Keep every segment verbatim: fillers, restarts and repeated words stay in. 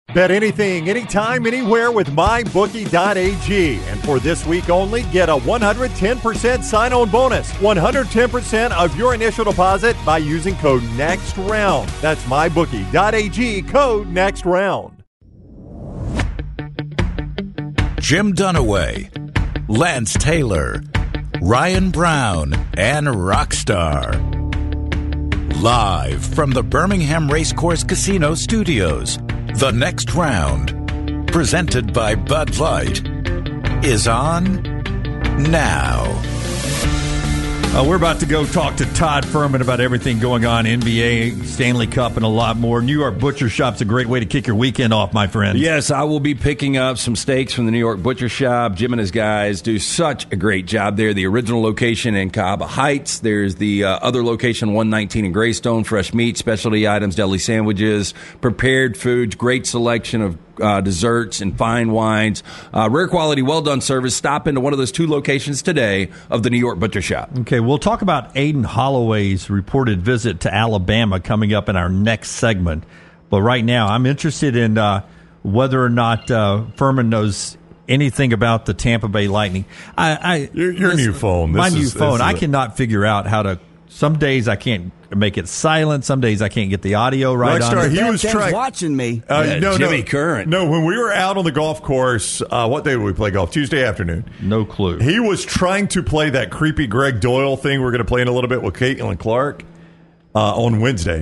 Bet anything, anytime, anywhere with my bookie dot a g. And for this week only, get a one hundred ten percent sign-on bonus. one hundred ten percent of your initial deposit by using code NEXTROUND. That's my bookie dot a g, code NEXTROUND. Jim Dunaway, Lance Taylor, Ryan Brown, and Rockstar. Live from the Birmingham Racecourse Casino Studios, the next round, presented by Bud Light, is on now. Uh, we're about to go talk to Todd Fuhrman about everything going on, N B A, Stanley Cup, and a lot more. New York Butcher Shop's a great way to kick your weekend off, my friend. Yes, I will be picking up some steaks from the New York Butcher Shop. Jim and his guys do such a great job there. The original location in Cahaba Heights. There's the uh, other location, one nineteen in Greystone. Fresh meat, specialty items, deli sandwiches, prepared foods, great selection of Uh, desserts and fine wines. Uh, rare quality, well-done service. Stop into one of those two locations today of the New York Butcher Shop. Okay, we'll talk about Aiden Holloway's reported visit to Alabama coming up in our next segment. But right now, I'm interested in uh, whether or not uh, Fuhrman knows anything about the Tampa Bay Lightning. I, I Your, your this, new phone. This my is, new phone. I a- cannot figure out how to. Some days I can't make it silent. Some days I can't get the audio right on Rockstar, it. he was Dan's trying. watching me. Uh, Yeah, no, Jimmy no, Current. No, when we were out on the golf course, uh, what day did we play golf? Tuesday afternoon. No clue. He was trying to play that creepy Greg Doyle thing we're going to play in a little bit with Caitlin Clark uh, on Wednesday.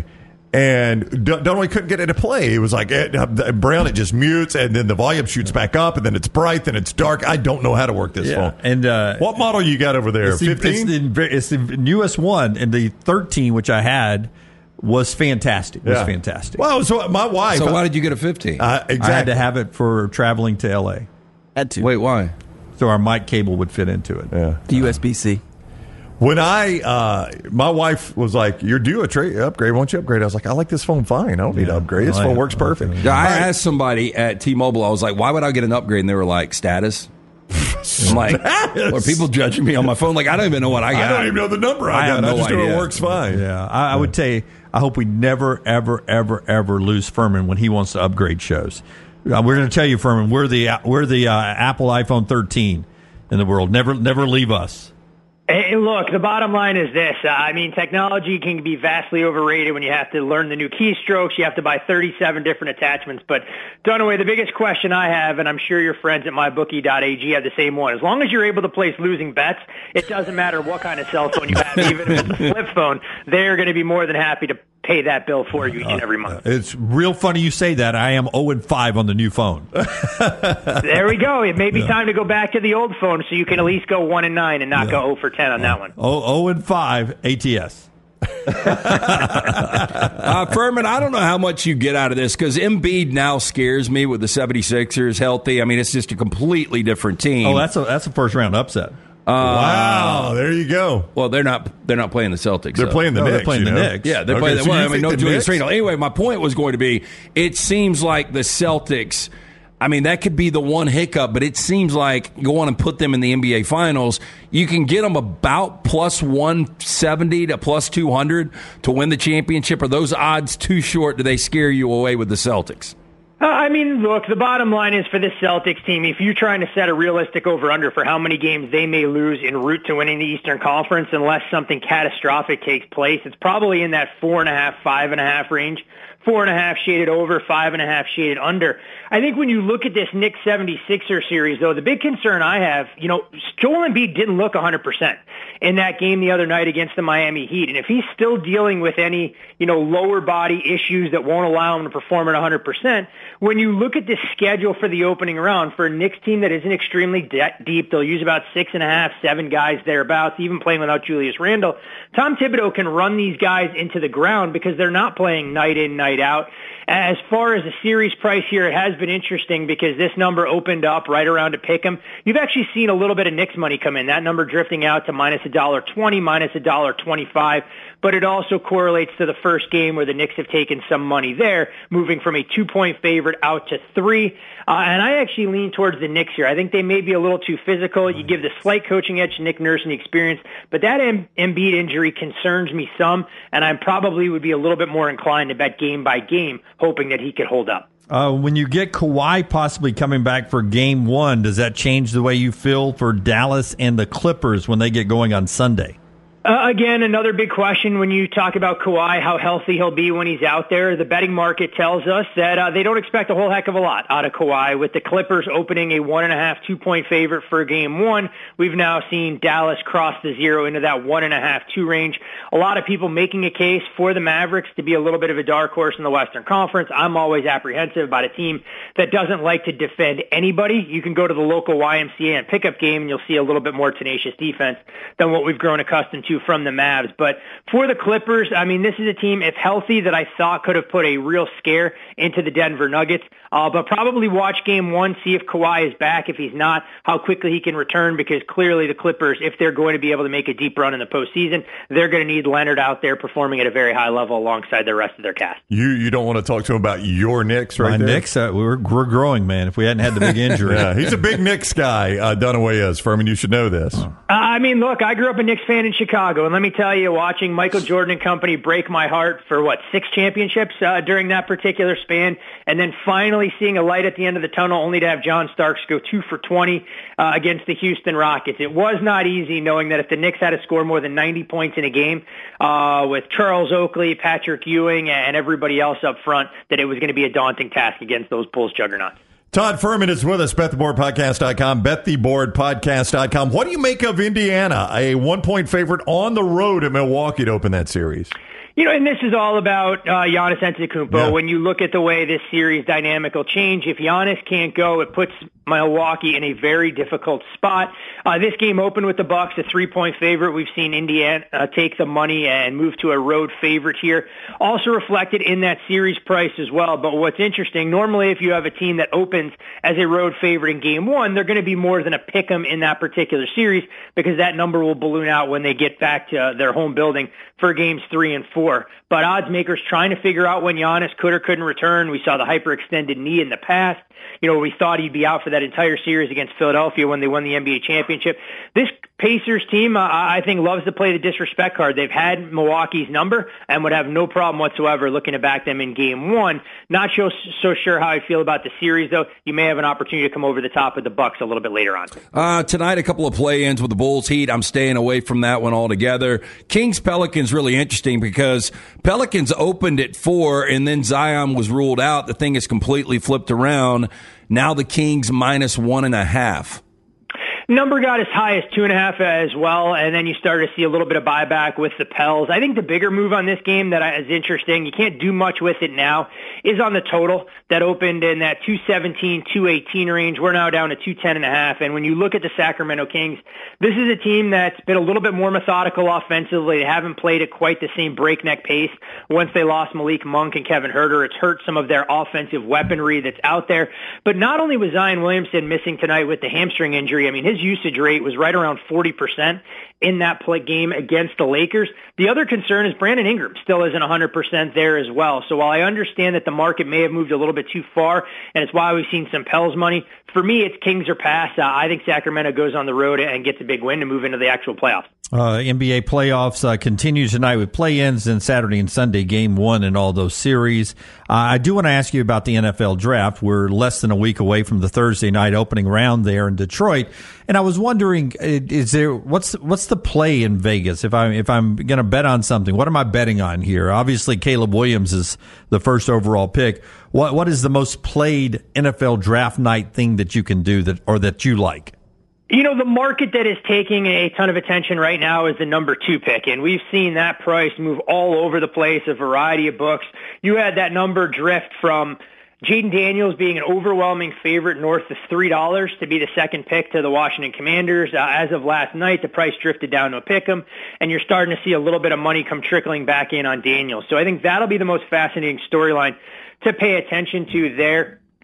And D- Dunaway couldn't get it to play. It was like, it, uh, Brown, it just mutes, and then the volume shoots back up, and then it's bright, then it's dark. I don't know how to work this Yeah, phone. and uh, What model you got over there? It's the, it's, fifteen? the, it's the newest one, and the thirteen, which I had, was fantastic. Was Yeah. fantastic. Well, so my wife. So why did you get a fifteen? uh, exactly. I had to have it for traveling to L A, Had to. Wait, why? so our mic cable would fit into it. Yeah. The U S B C. When I, uh, my wife was like, "You're due a tra- upgrade. Why don't you upgrade?" I was like, "I like this phone fine. I don't need Yeah. to upgrade. This I phone like- works I like perfect." it. Yeah, I All right. asked somebody at T-Mobile, I was like, why would I get an upgrade? And they were like, status. I'm like, are people judging me on my phone? Like, I don't even know what I got. I don't even know the number I, I got. have I no just know idea. it works fine. Yeah, I, I would say I hope we never, ever, ever, ever lose Furman when he wants to upgrade shows. Uh, we're going to tell you, Furman, we're the we're the uh, Apple iPhone thirteen in the world. Never, never leave us. Hey, look, the bottom line is this. Uh, I mean, technology can be vastly overrated when you have to learn the new keystrokes. You have to buy thirty-seven different attachments. But, Dunaway, the biggest question I have, and I'm sure your friends at my bookie dot a g have the same one, as long as you're able to place losing bets, it doesn't matter what kind of cell phone you have. Even if it's a flip phone, they're going to be more than happy to pay that bill for you each and every month. It's real funny you say that. I am zero and five on the new phone. There we go. It may be time to go back to the old phone so you can at least go one and nine and not go zero for ten on that one. Oh, zero and five A T S. Uh, Furman, I don't know how much you get out of this because Embiid now scares me with the seventy-sixers healthy. I mean, it's just a completely different team. Oh, that's a that's a first round upset. Wow, there you go. Well, they're not they're not playing the Celtics. They're though. playing the No, they're Knicks. playing you the know? Knicks. Yeah, they're Okay, playing. so The, well, you I mean, think no the Julius Knicks- Randle. Anyway, my point was going to be: it seems like the Celtics. I mean, that could be the one hiccup, but it seems like go on and put them in the N B A Finals. You can get them about plus one seventy to plus two hundred to win the championship. Are those odds too short? Do they scare you away with the Celtics? Uh, I mean, look, the bottom line is for this Celtics team, if you're trying to set a realistic over-under for how many games they may lose en route to winning the Eastern Conference unless something catastrophic takes place, it's probably in that four and a half, five and a half range. Four and a half shaded over, five and a half shaded under. I think when you look at this Knicks seventy-sixer series, though, the big concern I have, you know, Joel Embiid didn't look one hundred percent in that game the other night against the Miami Heat. And if he's still dealing with any, you know, lower body issues that won't allow him to perform at one hundred percent, when you look at the schedule for the opening round for a Knicks team that isn't extremely de- deep, they'll use about six and a half, seven guys thereabouts, even playing without Julius Randle. Tom Thibodeau can run these guys into the ground because they're not playing night in, night out. As far as the series price here, it has been interesting because this number opened up right around a pick 'em. You've actually seen a little bit of Knicks money come in. That number drifting out to minus a dollar twenty, minus a dollar twenty-five. But it also correlates to the first game where the Knicks have taken some money there, moving from a two-point favorite out to three. Uh, and I actually lean towards the Knicks here. I think they may be a little too physical. You give the slight coaching edge to Nick Nurse and the experience, but that M- Embiid injury concerns me some, and I probably would be a little bit more inclined to bet game by game, hoping that he could hold up. Uh, when you get Kawhi possibly coming back for game one, does that change the way you feel for Dallas and the Clippers when they get going on Sunday? Uh, again, another big question when you talk about Kawhi, how healthy he'll be when he's out there. The betting market tells us that uh, they don't expect a whole heck of a lot out of Kawhi. With the Clippers opening a one and a half, two point favorite for game one, we've now seen Dallas cross the zero into that one and a half, two range. A lot of people making a case for the Mavericks to be a little bit of a dark horse in the Western Conference. I'm always apprehensive about a team that doesn't like to defend anybody. You can go to the local Y M C A and pickup game and you'll see a little bit more tenacious defense than what we've grown accustomed to from the Mavs. But for the Clippers, I mean, this is a team, if healthy, that I thought could have put a real scare into the Denver Nuggets. Uh, but probably watch game one, see if Kawhi is back. If he's not, how quickly he can return, because clearly the Clippers, if they're going to be able to make a deep run in the postseason, they're going to need Leonard out there performing at a very high level alongside the rest of their cast. You you don't want to talk to him about your Knicks right My there? Knicks, uh, we're, we're growing, man. If we hadn't had the big injury. Yeah, he's a big Knicks guy, uh, Dunaway is. Furman, you should know this. Uh, I mean, look, I grew up a Knicks fan in Chicago, and let me tell you, watching Michael Jordan and company break my heart for, what, six championships uh, during that particular span, and then finally seeing a light at the end of the tunnel only to have John Starks go two for twenty uh, against the Houston Rockets. It was not easy knowing that if the Knicks had to score more than ninety points in a game uh, with Charles Oakley, Patrick Ewing, and everybody else up front, that it was going to be a daunting task against those Bulls juggernauts. Todd Furman is with us, bet the board podcast dot com, bet the board podcast dot com. What do you make of Indiana, a one-point favorite on the road at Milwaukee to open that series? You know, and this is all about uh, Giannis Antetokounmpo. Yeah. When you look at the way this series dynamic will change, if Giannis can't go, it puts Milwaukee in a very difficult spot. Uh, this game opened with the Bucks, a three-point favorite. We've seen Indiana uh, take the money and move to a road favorite here. Also reflected in that series price as well. But what's interesting, normally if you have a team that opens as a road favorite in game one, they're going to be more than a pick 'em in that particular series, because that number will balloon out when they get back to uh, their home building for games three and four. But odds makers trying to figure out when Giannis could or couldn't return. We saw the hyperextended knee in the past. You know, we thought he'd be out for that entire series against Philadelphia when they won the N B A championship. This Pacers team, uh, I think, loves to play the disrespect card. They've had Milwaukee's number and would have no problem whatsoever looking to back them in game one. Not so, so sure how I feel about the series, though. You may have an opportunity to come over the top of the Bucks a little bit later on. Uh, tonight, a couple of play-ins with the Bulls Heat. I'm staying away from that one altogether. Kings Pelicans really interesting because Pelicans opened at four and then Zion was ruled out. The thing is completely flipped around. Now the Kings minus one and a half. Number got as high as two and a half as well, and then you started to see a little bit of buyback with the Pels. I think the bigger move on this game that is interesting, you can't do much with it now, is on the total that opened in that two seventeen, two eighteen range. We're now down to two ten and a half, and when you look at the Sacramento Kings, this is a team that's been a little bit more methodical offensively. They haven't played at quite the same breakneck pace. Once they lost Malik Monk and Kevin Huerter, it's hurt some of their offensive weaponry that's out there. But not only was Zion Williamson missing tonight with the hamstring injury, I mean, his usage rate was right around forty percent in that play game against the Lakers. The other concern is Brandon Ingram still isn't one hundred percent there as well. So while I understand that the market may have moved a little bit too far, and it's why we've seen some Pels money, for me, it's Kings or pass. Uh, I think Sacramento goes on the road and gets a big win to move into the actual playoffs. Uh, N B A playoffs uh, continue tonight with play-ins and Saturday and Sunday game one in all those series. Uh, I do want to ask you about the N F L draft. We're less than a week away from the Thursday night opening round there in Detroit, and I was wondering, is there what's what's the play in Vegas? If I if I'm going to bet on something, what am I betting on here? Obviously, Caleb Williams is the first overall pick. What what is the most played N F L draft night thing that you can do that or that you like? You know, the market that is taking a ton of attention right now is the number two pick, and we've seen that price move all over the place, a variety of books. You had that number drift from Jaden Daniels being an overwhelming favorite north of three dollars to be the second pick to the Washington Commanders. Uh, as of last night, the price drifted down to a pick 'em, and you're starting to see a little bit of money come trickling back in on Daniels. So I think that'll be the most fascinating storyline to pay attention to there.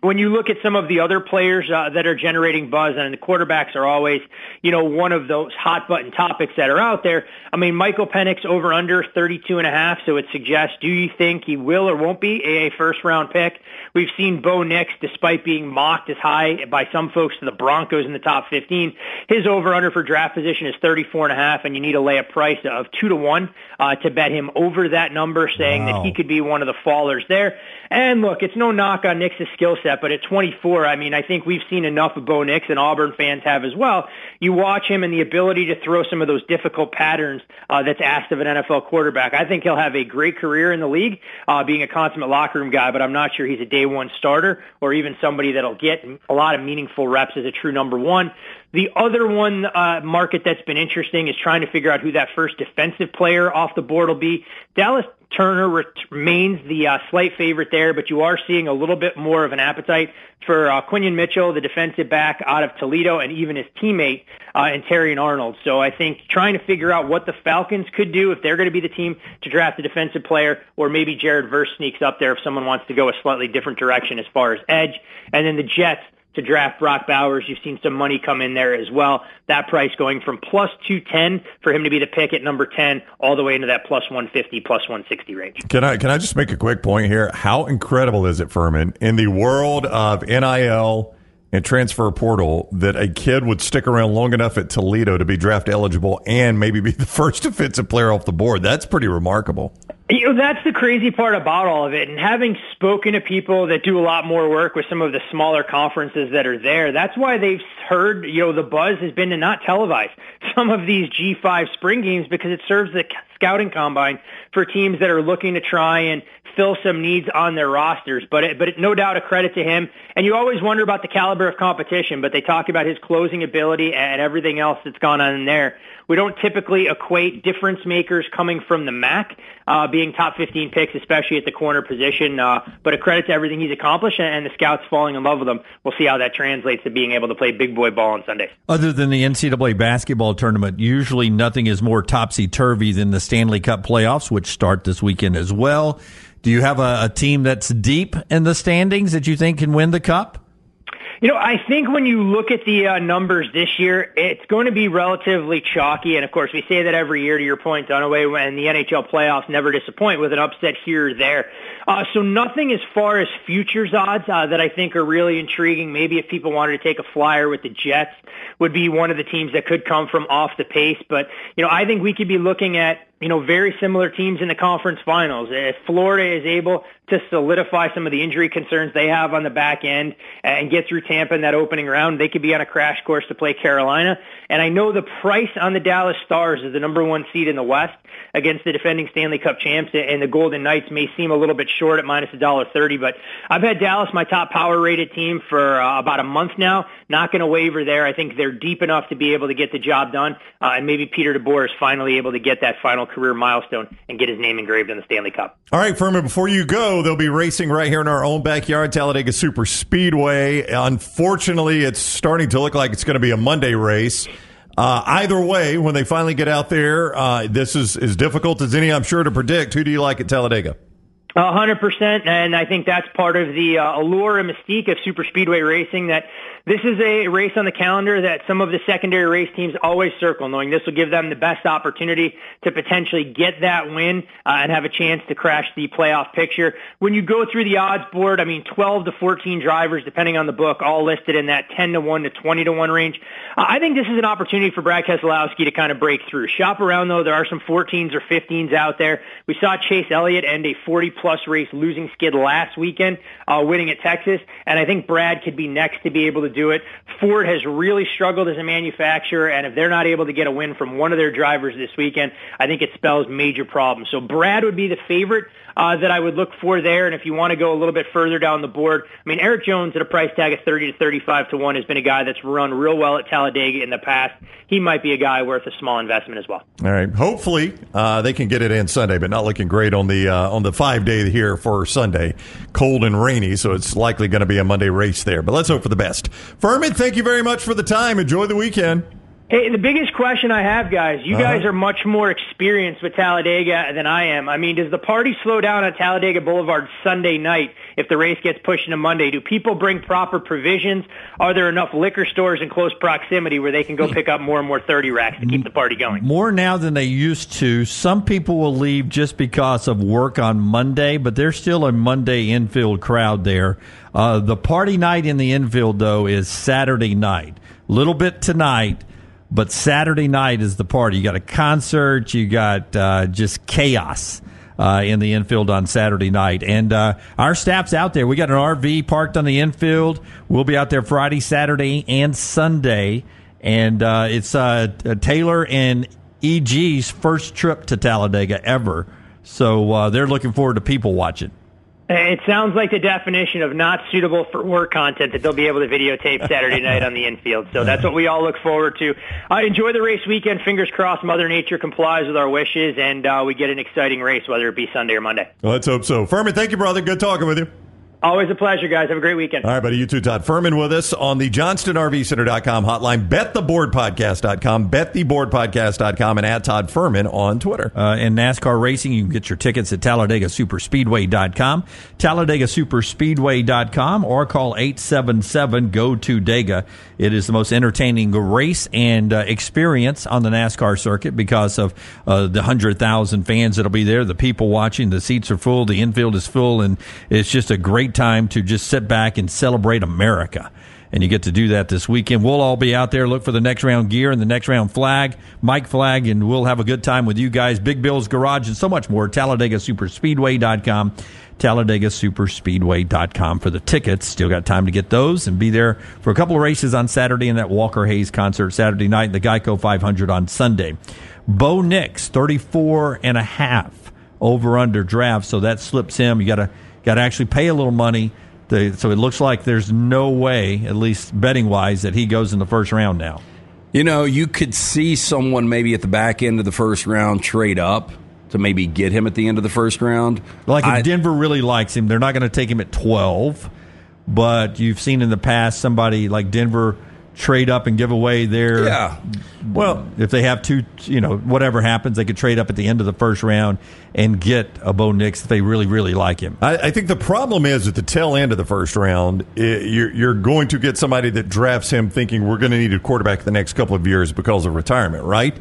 when you look at some of the other players uh, that are generating buzz, and the quarterbacks are always, you know, one of those hot button topics that are out there. I mean, Michael Penix over under thirty-two and a half. So it suggests, do you think he will or won't be a first round pick? We've seen Bo Nix, despite being mocked as high by some folks to the Broncos in the top fifteen, his over under for draft position is thirty-four and a half, and you need to lay a price of two to one uh, to bet him over that number, saying wow. that he could be one of the fallers there. And look, it's no knock on Nix's skill set, but at twenty-four, I mean, I think we've seen enough of Bo Nix, and Auburn fans have as well. You watch him and the ability to throw some of those difficult patterns uh, that's asked of an N F L quarterback. I think he'll have a great career in the league, uh, being a consummate locker room guy, but I'm not sure he's a day one starter or even somebody that'll get a lot of meaningful reps as a true number one. The other one uh, market that's been interesting is trying to figure out who that first defensive player off the board will be. Dallas Turner remains the uh, slight favorite there, but you are seeing a little bit more of an appetite for uh, Quinion Mitchell, the defensive back out of Toledo, and even his teammate uh, in Terrion Arnold. So I think trying to figure out what the Falcons could do if they're going to be the team to draft a defensive player, or maybe Jared Verse sneaks up there if someone wants to go a slightly different direction as far as edge. And then the Jets to draft Brock Bowers. You've seen some money come in there as well. That price going from plus two ten for him to be the pick at number ten all the way into that plus one fifty, plus one sixty range. Can I can I just make a quick point here? How incredible is it, Furman, in the world of N I L and transfer portal, that a kid would stick around long enough at Toledo to be draft eligible and maybe be the first defensive player off the board? That's pretty remarkable. You know, that's the crazy part about all of it. And having spoken to people that do a lot more work with some of the smaller conferences that are there, that's why they've heard, you know, the buzz has been to not televise some of these G five spring games, because it serves the scouting combine for teams that are looking to try and fill some needs on their rosters. But it, but it, no doubt a credit to him. And you always wonder about the caliber of competition, but they talk about his closing ability and everything else that's gone on in there. We don't typically equate difference makers coming from the M A C uh, being top fifteen picks, especially at the corner position. Uh, but a credit to everything he's accomplished, and the scouts falling in love with him. We'll see how that translates to being able to play big boy ball on Sunday. Other than the N C double A basketball tournament, usually nothing is more topsy-turvy than the Stanley Cup playoffs, which start this weekend as well. Do you have a, a team that's deep in the standings that you think can win the Cup? You know, I think when you look at the uh, numbers this year, it's going to be relatively chalky. And, of course, we say that every year, to your point, Dunaway, when the N H L playoffs never disappoint with an upset here or there. Uh, so nothing as far as futures odds uh, that I think are really intriguing. Maybe if people wanted to take a flyer with the Jets, would be one of the teams that could come from off the pace. But, you know, I think we could be looking at, you know, very similar teams in the conference finals. If Florida is able to solidify some of the injury concerns they have on the back end and get through Tampa in that opening round, they could be on a crash course to play Carolina. And I know the price on the Dallas Stars is the number one seed in the West against the defending Stanley Cup champs, and the Golden Knights may seem a little bit short at minus one dollar thirty, but I've had Dallas my top power-rated team for uh, about a month now. Not going to waver there. I think they're deep enough to be able to get the job done, uh, and maybe Peter DeBoer is finally able to get that final career milestone and get his name engraved in the Stanley Cup. All right, Furman, before you go, they'll be racing right here in our own backyard, Talladega Super Speedway. Unfortunately, it's starting to look like it's going to be a Monday race. Uh, either way, when they finally get out there, uh, this is as difficult as any, I'm sure, to predict. Who do you like at Talladega? A hundred percent, and I think that's part of the uh, allure and mystique of super speedway racing, that this is a race on the calendar that some of the secondary race teams always circle, knowing this will give them the best opportunity to potentially get that win uh, and have a chance to crash the playoff picture. When you go through the odds board, I mean, twelve to fourteen drivers, depending on the book, all listed in that ten to one to twenty to one range. Uh, I think this is an opportunity for Brad Keselowski to kind of break through. Shop around, though. There are some fourteens or fifteens out there. We saw Chase Elliott end a forty plus race losing skid last weekend, uh, winning at Texas, and I think Brad could be next to be able to do it. Ford has really struggled as a manufacturer, and if they're not able to get a win from one of their drivers this weekend, I think it spells major problems. So Brad would be the favorite uh, that I would look for there, and if you want to go a little bit further down the board, I mean, Eric Jones at a price tag of thirty to thirty-five to one has been a guy that's run real well at Talladega in the past. He might be a guy worth a small investment as well. All right. Hopefully uh, they can get it in Sunday, but not looking great on the uh, on the five day here for Sunday. Cold and rainy, so it's likely going to be a Monday race there. But let's hope for the best. Furman, thank you very much for the time. Enjoy the weekend. Hey, the biggest question I have, guys, you uh-huh. guys are much more experienced with Talladega than I am. I mean, does the party slow down on Talladega Boulevard Sunday night if the race gets pushed into Monday? Do people bring proper provisions? Are there enough liquor stores in close proximity where they can go pick up more and more thirty racks to keep the party going? More now than they used to. Some people will leave just because of work on Monday, but there's still a Monday infield crowd there. Uh, the party night in the infield, though, is Saturday night. Little bit tonight. But Saturday night is the party. You got a concert. You got uh, just chaos uh, in the infield on Saturday night. And uh, our staff's out there. We got an R V parked on the infield. We'll be out there Friday, Saturday, and Sunday. And uh, it's uh, Taylor and E G's first trip to Talladega ever. So uh, they're looking forward to people watching. It sounds like the definition of not suitable for work content that they'll be able to videotape Saturday night on the infield. So that's what we all look forward to. Uh, enjoy the race weekend. Fingers crossed Mother Nature complies with our wishes, and uh, we get an exciting race, whether it be Sunday or Monday. Well, let's hope so. Furman, thank you, brother. Good talking with you. Always a pleasure, guys. Have a great weekend. All right, buddy. You too, Todd. Furman with us on the Johnston R V Center dot com hotline, bet the board podcast dot com, bet the board podcast dot com, and at Todd Furman on Twitter. Uh, in NASCAR racing, you can get your tickets at Talladega Super Speedway dot com, Talladega Super Speedway dot com, or call eight seven seven, G O two D E G A. It is the most entertaining race and uh, experience on the NASCAR circuit because of uh, the one hundred thousand fans that'll be there, the people watching, the seats are full, the infield is full, and it's just a great time to just sit back and celebrate America. And you get to do that this weekend. We'll all be out there. Look for the next round gear and the next round flag, Mike Flag, and we'll have a good time with you guys. Big Bill's Garage and so much more. Talladega Super Speedway dot com, Talladega Super Speedway dot com for the tickets. Still got time to get those and be there for a couple of races on Saturday and that Walker Hayes concert Saturday night and the Geico five hundred on Sunday. Bo Nix, thirty-four and a half over under draft, so that slips him. You got to got to actually pay a little money. To, so it looks like there's no way, at least betting-wise, that he goes in the first round now. You know, you could see someone maybe at the back end of the first round trade up to maybe get him at the end of the first round. Like if I, Denver really likes him, they're not going to take him at twelve. But you've seen in the past somebody like Denver trade up and give away their yeah. Well, if they have two, you know, whatever happens, they could trade up at the end of the first round and get a Bo Nix if they really, really like him. I, I think the problem is at the tail end of the first round, it, you're, you're going to get somebody that drafts him thinking we're going to need a quarterback the next couple of years because of retirement, right?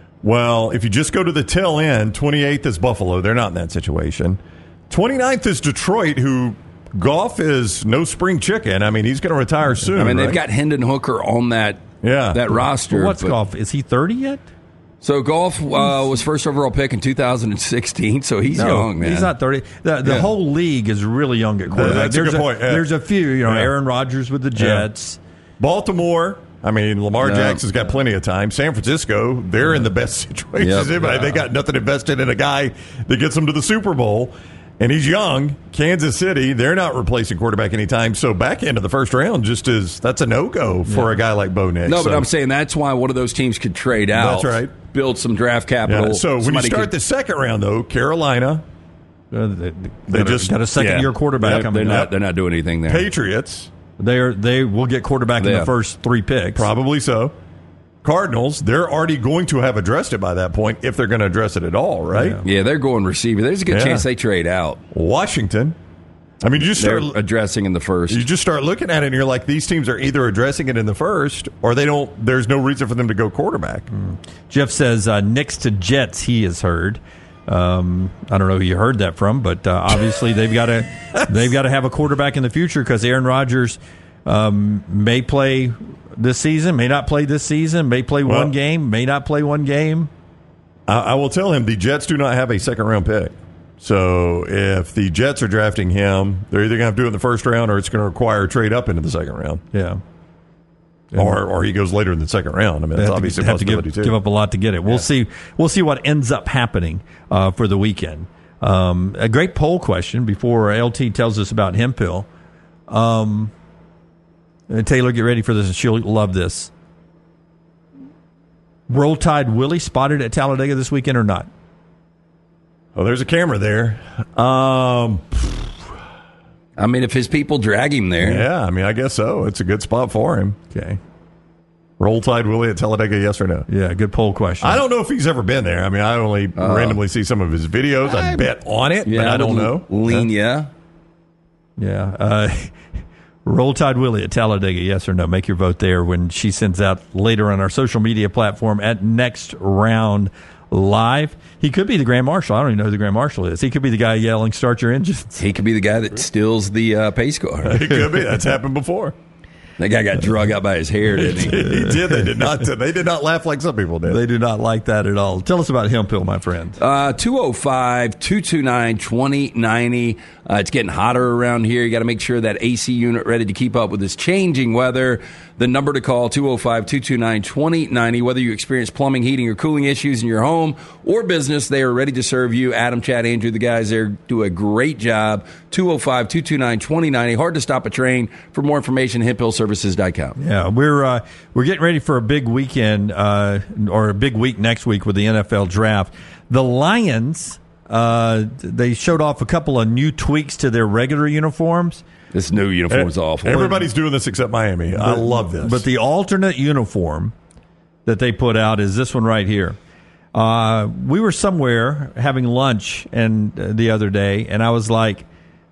Well, if you just go to the tail end, twenty-eighth is Buffalo. They're not in that situation. twenty-ninth is Detroit, who Goff is no spring chicken. I mean, he's going to retire soon. I mean, they've right? got Hendon Hooker on that yeah. that roster. Well, what's Goff? Is he thirty yet? So Goff uh, was first overall pick in two thousand sixteen, so he's no, young, man. He's not thirty. The, the yeah. whole league is really young at quarterback. That's there's a good a, point. Yeah. There's a few, you know, yeah. Aaron Rodgers with the Jets. Yeah. Baltimore. I mean, Lamar no. Jackson's got plenty of time. San Francisco, they're in the best situation. Yep. Yeah. They got nothing invested in a guy that gets them to the Super Bowl. And he's young. Kansas City, they're not replacing quarterback anytime. So back end of the first round just is that's a no-go for yeah. a guy like Bo Nix. No, so. but I'm saying that's why one of those teams could trade out. That's right. Build some draft capital. Yeah. So when you start could, the second round, though, Carolina, uh, they, they just got a second-year yeah. quarterback. They're, they're not. They're not doing anything there. Patriots, they are. They will get quarterback in yeah. the first three picks. Probably so. Cardinals, they're already going to have addressed it by that point if they're going to address it at all, right? Yeah, yeah they're going receiver. There's a good yeah. chance they trade out. Washington. I mean, you just start they're addressing in the first. You just start looking at it and you're like, these teams are either addressing it in the first or they don't. There's no reason for them to go quarterback. Mm. Jeff says uh, Knicks to Jets. He has heard. Um, I don't know who you heard that from, but uh, obviously they've got to they've got to have a quarterback in the future because Aaron Rodgers um, may play this season, may not play this season, may play well, one game, may not play one game. I, I will tell him the Jets do not have a second round pick. So if the Jets are drafting him, they're either going to have to do it in the first round or it's going to require a trade up into the second round. Yeah. Or or he goes later in the second round. I mean, that's obviously a possibility to give, too. Give up a lot to get it. We'll yeah. see. We'll see what ends up happening uh, for the weekend. Um, a great poll question before L T tells us about Hempill. Um, Taylor, get ready for this. She'll love this. Roll Tide Willie spotted at Talladega this weekend or not? Oh, there's a camera there. Um, I mean, if his people drag him there. Yeah, I mean, I guess so. It's a good spot for him. Okay. Roll Tide Willie at Talladega, yes or no? Yeah, good poll question. I don't know if he's ever been there. I mean, I only uh, randomly see some of his videos. I, I bet on it, yeah, but I don't know. Lean, yeah. Yeah. Uh, Roll Tide Willie at Talladega, yes or no? Make your vote there when she sends out later on our social media platform at Next Round Live. He could be the Grand Marshal. I don't even know who the Grand Marshal is. He could be the guy yelling, "Start your engines." He could be the guy that steals the uh, pace car. He could be. That's happened before. That guy got drug out by his hair, didn't he? He did. They did not. They did not laugh like some people did. They do not like that at all. Tell us about Hemphill, my friend. Uh, two oh five, two two nine, two oh nine oh. Uh, it's getting hotter around here. You got to make sure that A C unit ready to keep up with this changing weather. The number to call, two oh five, two two nine, two oh nine oh. Whether you experience plumbing, heating, or cooling issues in your home or business, they are ready to serve you. Adam, Chad, Andrew, the guys there do a great job. two oh five, two two nine, two oh nine oh. Hard to stop a train. For more information, hemp hill services dot com. Yeah, we're uh, we're getting ready for a big weekend uh, or a big week next week with the N F L draft. The Lions, uh, they showed off a couple of new tweaks to their regular uniforms. This new uniform is awful. Everybody's doing this except Miami. But, I love this. But the alternate uniform that they put out is this one right here. Uh, we were somewhere having lunch and uh, the other day, and I was like,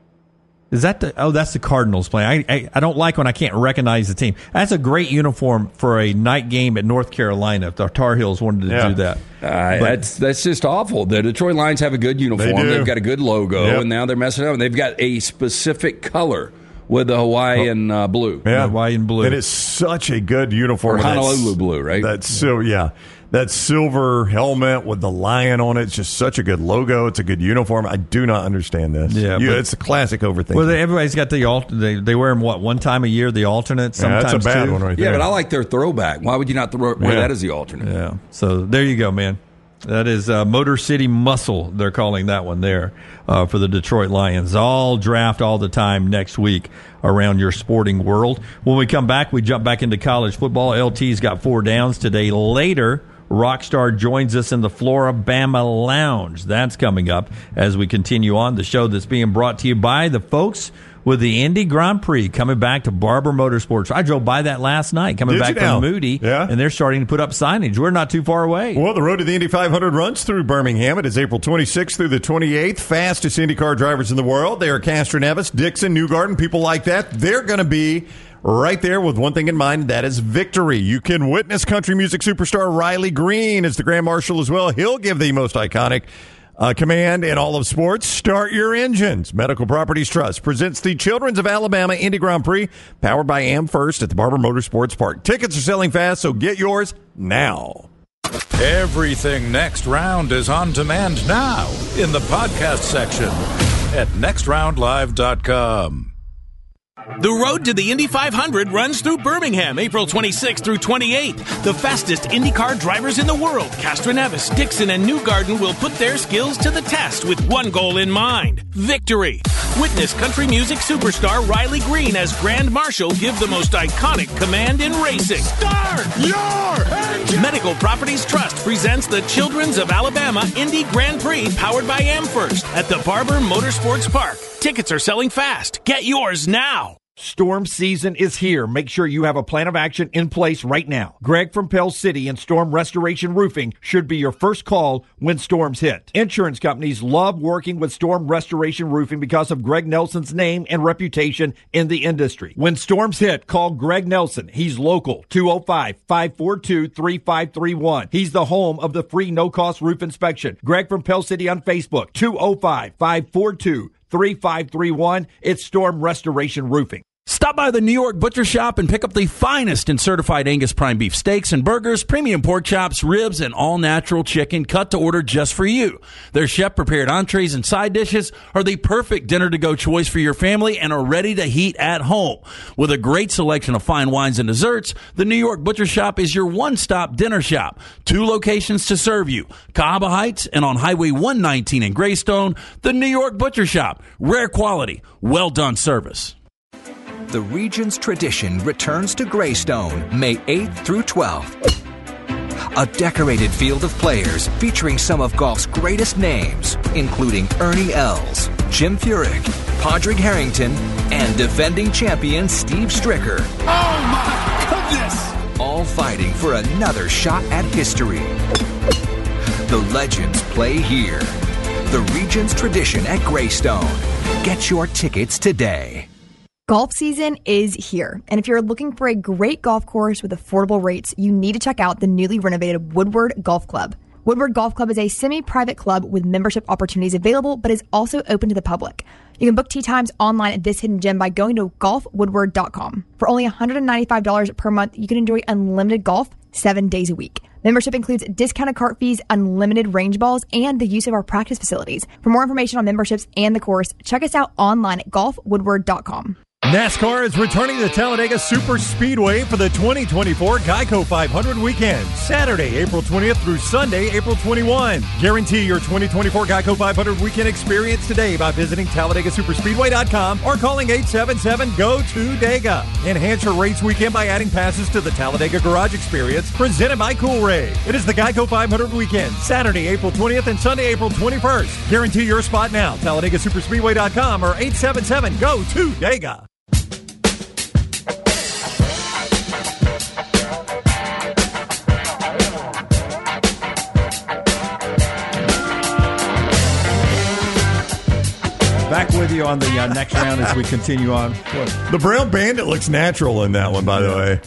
is that the, oh, that's the Cardinals playing. I, I I don't like when I can't recognize the team. That's a great uniform for a night game at North Carolina if the Tar Heels wanted to yeah. do that. Uh, that's that's just awful. The Detroit Lions have a good uniform. They do. They've got a good logo, yep. and now they're messing up. And they've got a specific color with the Hawaiian uh, blue. Yeah. Hawaiian blue. It is such a good uniform. Or Honolulu blue, right? That's so, yeah. That silver helmet with the lion on it. It's just such a good logo. It's a good uniform. I do not understand this. Yeah, you, but, it's a classic overthinking. Well, they, everybody's got the alt. They, they wear them what one time a year. The alternate. Sometimes yeah, that's a bad two. one right yeah, there. but I like their throwback. Why would you not throw, wear Yeah. that as the alternate? Yeah. So there you go, man. That is uh, Motor City Muscle. They're calling that one there uh, for the Detroit Lions. All draft all the time next week around your sporting world. When we come back, we jump back into college football. L T's got four downs today. Later, Rockstar joins us in the Floribama Lounge. That's coming up as we continue on the show that's being brought to you by the folks with the Indy Grand Prix coming back to Barber Motorsports. I drove by that last night coming Did back you from now? Moody, Yeah. and they're starting to put up signage. We're not too far away. Well, the road to the Indy five hundred runs through Birmingham. It is April twenty-sixth through the twenty-eighth. Fastest IndyCar drivers in the world. They are Castroneves, Dixon, Newgarden, people like that. They're going to be right there with one thing in mind, that is victory. You can witness country music superstar Riley Green as the Grand Marshal as well. He'll give the most iconic uh, command in all of sports. Start your engines. Medical Properties Trust presents the Children's of Alabama Indy Grand Prix, powered by AmFirst at the Barber Motorsports Park. Tickets are selling fast, so get yours now. Everything Next Round is on demand now in the podcast section at next round live dot com. The road to the Indy five hundred runs through Birmingham, April twenty-sixth through twenty-eighth. The fastest IndyCar drivers in the world, Castroneves, Dixon, and Newgarden, will put their skills to the test with one goal in mind: victory. Witness country music superstar Riley Green as Grand Marshal give the most iconic command in racing. Start your engine! Medical Properties Trust presents the Children's of Alabama Indy Grand Prix, powered by AmFirst at the Barber Motorsports Park. Tickets are selling fast. Get yours now. Storm season is here. Make sure you have a plan of action in place right now. Greg from Pell City and Storm Restoration Roofing should be your first call when storms hit. Insurance companies love working with Storm Restoration Roofing because of Greg Nelson's name and reputation in the industry. When storms hit, call Greg Nelson. He's local, two oh five, five four two, three five three one. He's the home of the free no-cost roof inspection. Greg from Pell City on Facebook, two oh five, five four two, three five three one. It's Storm Restoration Roofing. Stop by the New York Butcher Shop and pick up the finest in certified Angus prime beef steaks and burgers, premium pork chops, ribs, and all-natural chicken cut to order just for you. Their chef-prepared entrees and side dishes are the perfect dinner-to-go choice for your family and are ready to heat at home. With a great selection of fine wines and desserts, the New York Butcher Shop is your one-stop dinner shop. Two locations to serve you: Cahaba Heights and on Highway one nineteen in Greystone. The New York Butcher Shop. Rare quality, well-done service. The region's tradition returns to Greystone, May eighth through twelfth. A decorated field of players featuring some of golf's greatest names, including Ernie Els, Jim Furyk, Padraig Harrington, and defending champion Steve Stricker. Oh my goodness! All all fighting for another shot at history. The legends play here. The region's tradition at Greystone. Get your tickets today. Golf season is here, and if you're looking for a great golf course with affordable rates, you need to check out the newly renovated Woodward Golf Club. Woodward Golf Club is a semi-private club with membership opportunities available, but is also open to the public. You can book tee times online at this hidden gem by going to golf woodward dot com. For only one hundred ninety-five dollars per month, you can enjoy unlimited golf seven days a week. Membership includes discounted cart fees, unlimited range balls, and the use of our practice facilities. For more information on memberships and the course, check us out online at golf woodward dot com. NASCAR is returning to Talladega Super Speedway for the twenty twenty-four Geico five hundred weekend, Saturday, April twentieth through Sunday, April twenty-first. Guarantee your twenty twenty-four Geico five hundred weekend experience today by visiting Talladega Super Speedway dot com or calling eight seven seven, G O two, D E G A. Enhance your race weekend by adding passes to the Talladega Garage Experience presented by Coolray. It is the Geico five hundred weekend, Saturday, April twentieth and Sunday, April twenty-first. Guarantee your spot now, Talladega Super Speedway dot com or eight seven seven, G O two, D E G A. Back with you on the uh, next round as we continue on. The Brown Bandit looks natural in that one, by the way.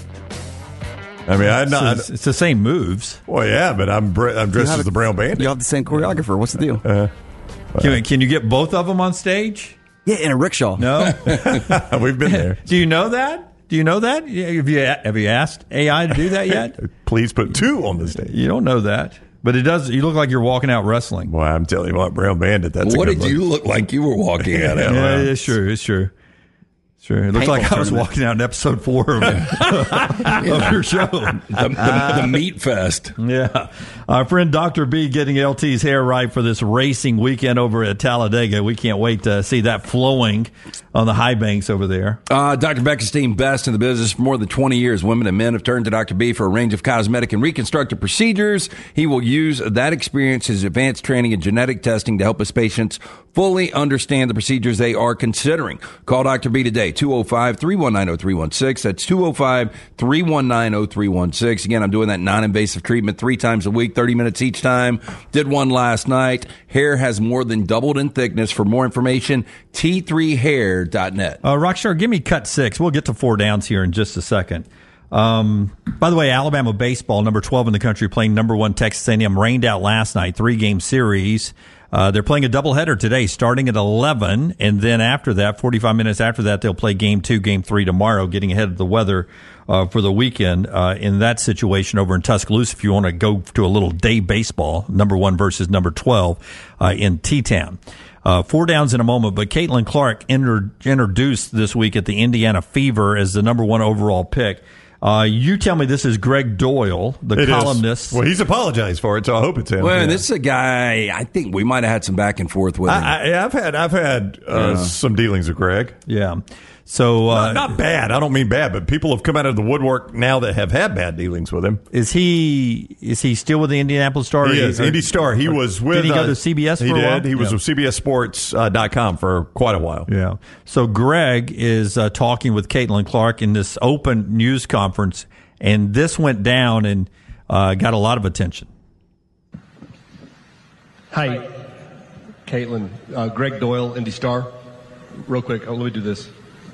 I mean, I'm not. It's, it's the same moves. Well, yeah, but I'm I'm dressed as the Brown Bandit. You have the same choreographer. What's the deal? Uh, Can, can you get both of them on stage? Yeah, in a rickshaw. No, we've been there. Do you know that? Do you know that? Have you have you asked A I to do that yet? Please put two on the stage. You don't know that. But it does. You look like you're walking out wrestling. Well, I'm telling you what, Brown Bandit. That's what a good did look. you look like you were walking out? Yeah, Of? it's true. It's true. Sure. It looks Paintball like I was tournament. walking out in episode four of, of your show. The, the, the Meat Fest. Yeah. Our friend Doctor B getting L T's hair right for this racing weekend over at Talladega. We can't wait to see that flowing on the high banks over there. Uh, Doctor Becker's team best in the business for more than twenty years. Women and men have turned to Doctor B for a range of cosmetic and reconstructive procedures. He will use that experience, his advanced training and genetic testing to help his patients fully understand the procedures they are considering. Call Doctor B today, two oh five, three one nine, oh three one six. That's two oh five, three one nine, oh three one six. Again, I'm doing that non-invasive treatment three times a week, thirty minutes each time. Did one last night. Hair has more than doubled in thickness. For more information, T three hair dot net. Uh, Rockstar, give me cut six. We'll get to four downs here in just a second. Um, by the way, Alabama baseball, number twelve in the country, playing number one Texas A and M, rained out last night, three-game series. Uh, they're playing a doubleheader today, starting at eleven, and then after that, forty-five minutes after that, they'll play game two, game three tomorrow, getting ahead of the weather uh, for the weekend. Uh, in that situation over in Tuscaloosa, if you want to go to a little day baseball, number one versus number twelve uh, in T-Town. Uh, four downs in a moment, but Caitlin Clark inter- introduced this week at the Indiana Fever as the number one overall pick. Uh, you tell me this is Greg Doyle, the It columnist. is. Well, he's apologized for it, so I hope it's him. Well, Yeah. this is a guy, I think we might have had some back and forth with him. I, I, I've had I've had uh, Yeah. some dealings with Greg. Yeah. So uh, Not, not bad. I don't mean bad, but people have come out of the woodwork now that have had bad dealings with him. is he is he still with the Indianapolis Star? He is. Or- Indy Star. He or- was with. Did he go uh, to C B S for he a did. while? He was Yeah. with C B S Sports dot com for quite a while. Yeah. So Greg is uh, talking with Caitlin Clark in this open news conference, and this went down and uh, got a lot of attention. Hi, Caitlin. Uh, Greg Doyle, Indy Star. Real quick, oh, let me do this.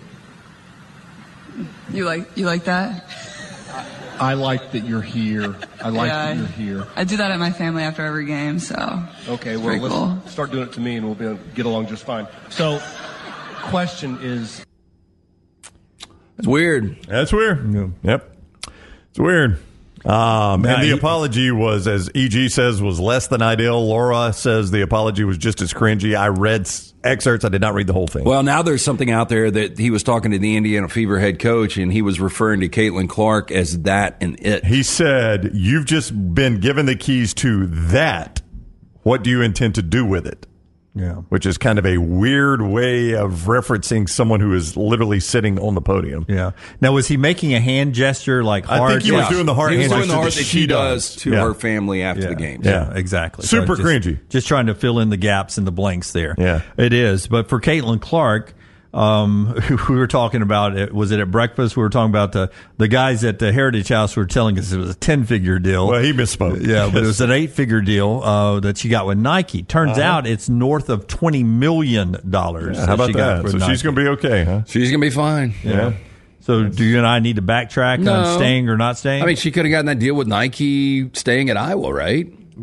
You like you like that? I like that you're here. I like Yeah, that you're here. I do that at my family after every game, so. Okay, well, Very let's cool. start doing it to me and we'll be able to get along just fine. So, question is... It's weird. That's weird. Yep. It's weird. Um, Now, and the he- apology was, as E G says, was less than ideal. Laura says the apology was just as cringy. I read s- excerpts. I did not read the whole thing. Well, now there's something out there that he was talking to the Indiana Fever head coach, and he was referring to Caitlin Clark as that and it. He said, you've just been given the keys to that. What do you intend to do with it? Yeah. Which is kind of a weird way of referencing someone who is literally sitting on the podium. Yeah. Now, was he making a hand gesture like hard? I think he was Yeah. doing the heart He was hand doing the gesture heart that that she she does does. to Yeah. her family after Yeah. the game. Yeah, exactly. Super just, cringy. Just trying to fill in the gaps and the blanks there. Yeah. It is. But for Caitlin Clark, Um, we were talking about it. Was it at breakfast? We were talking about the, the guys at the Heritage House were telling us it was a ten figure deal. Well, he misspoke. Yeah, but it was an eight figure deal uh, that she got with Nike. Turns Uh-huh. out it's north of twenty million dollars. Yeah, how about she got that? for So Nike. she's going to be okay, huh? She's going to be fine. Yeah. So do you and I need to backtrack No. on staying or not staying? I mean, she could have gotten that deal with Nike staying at Iowa, right?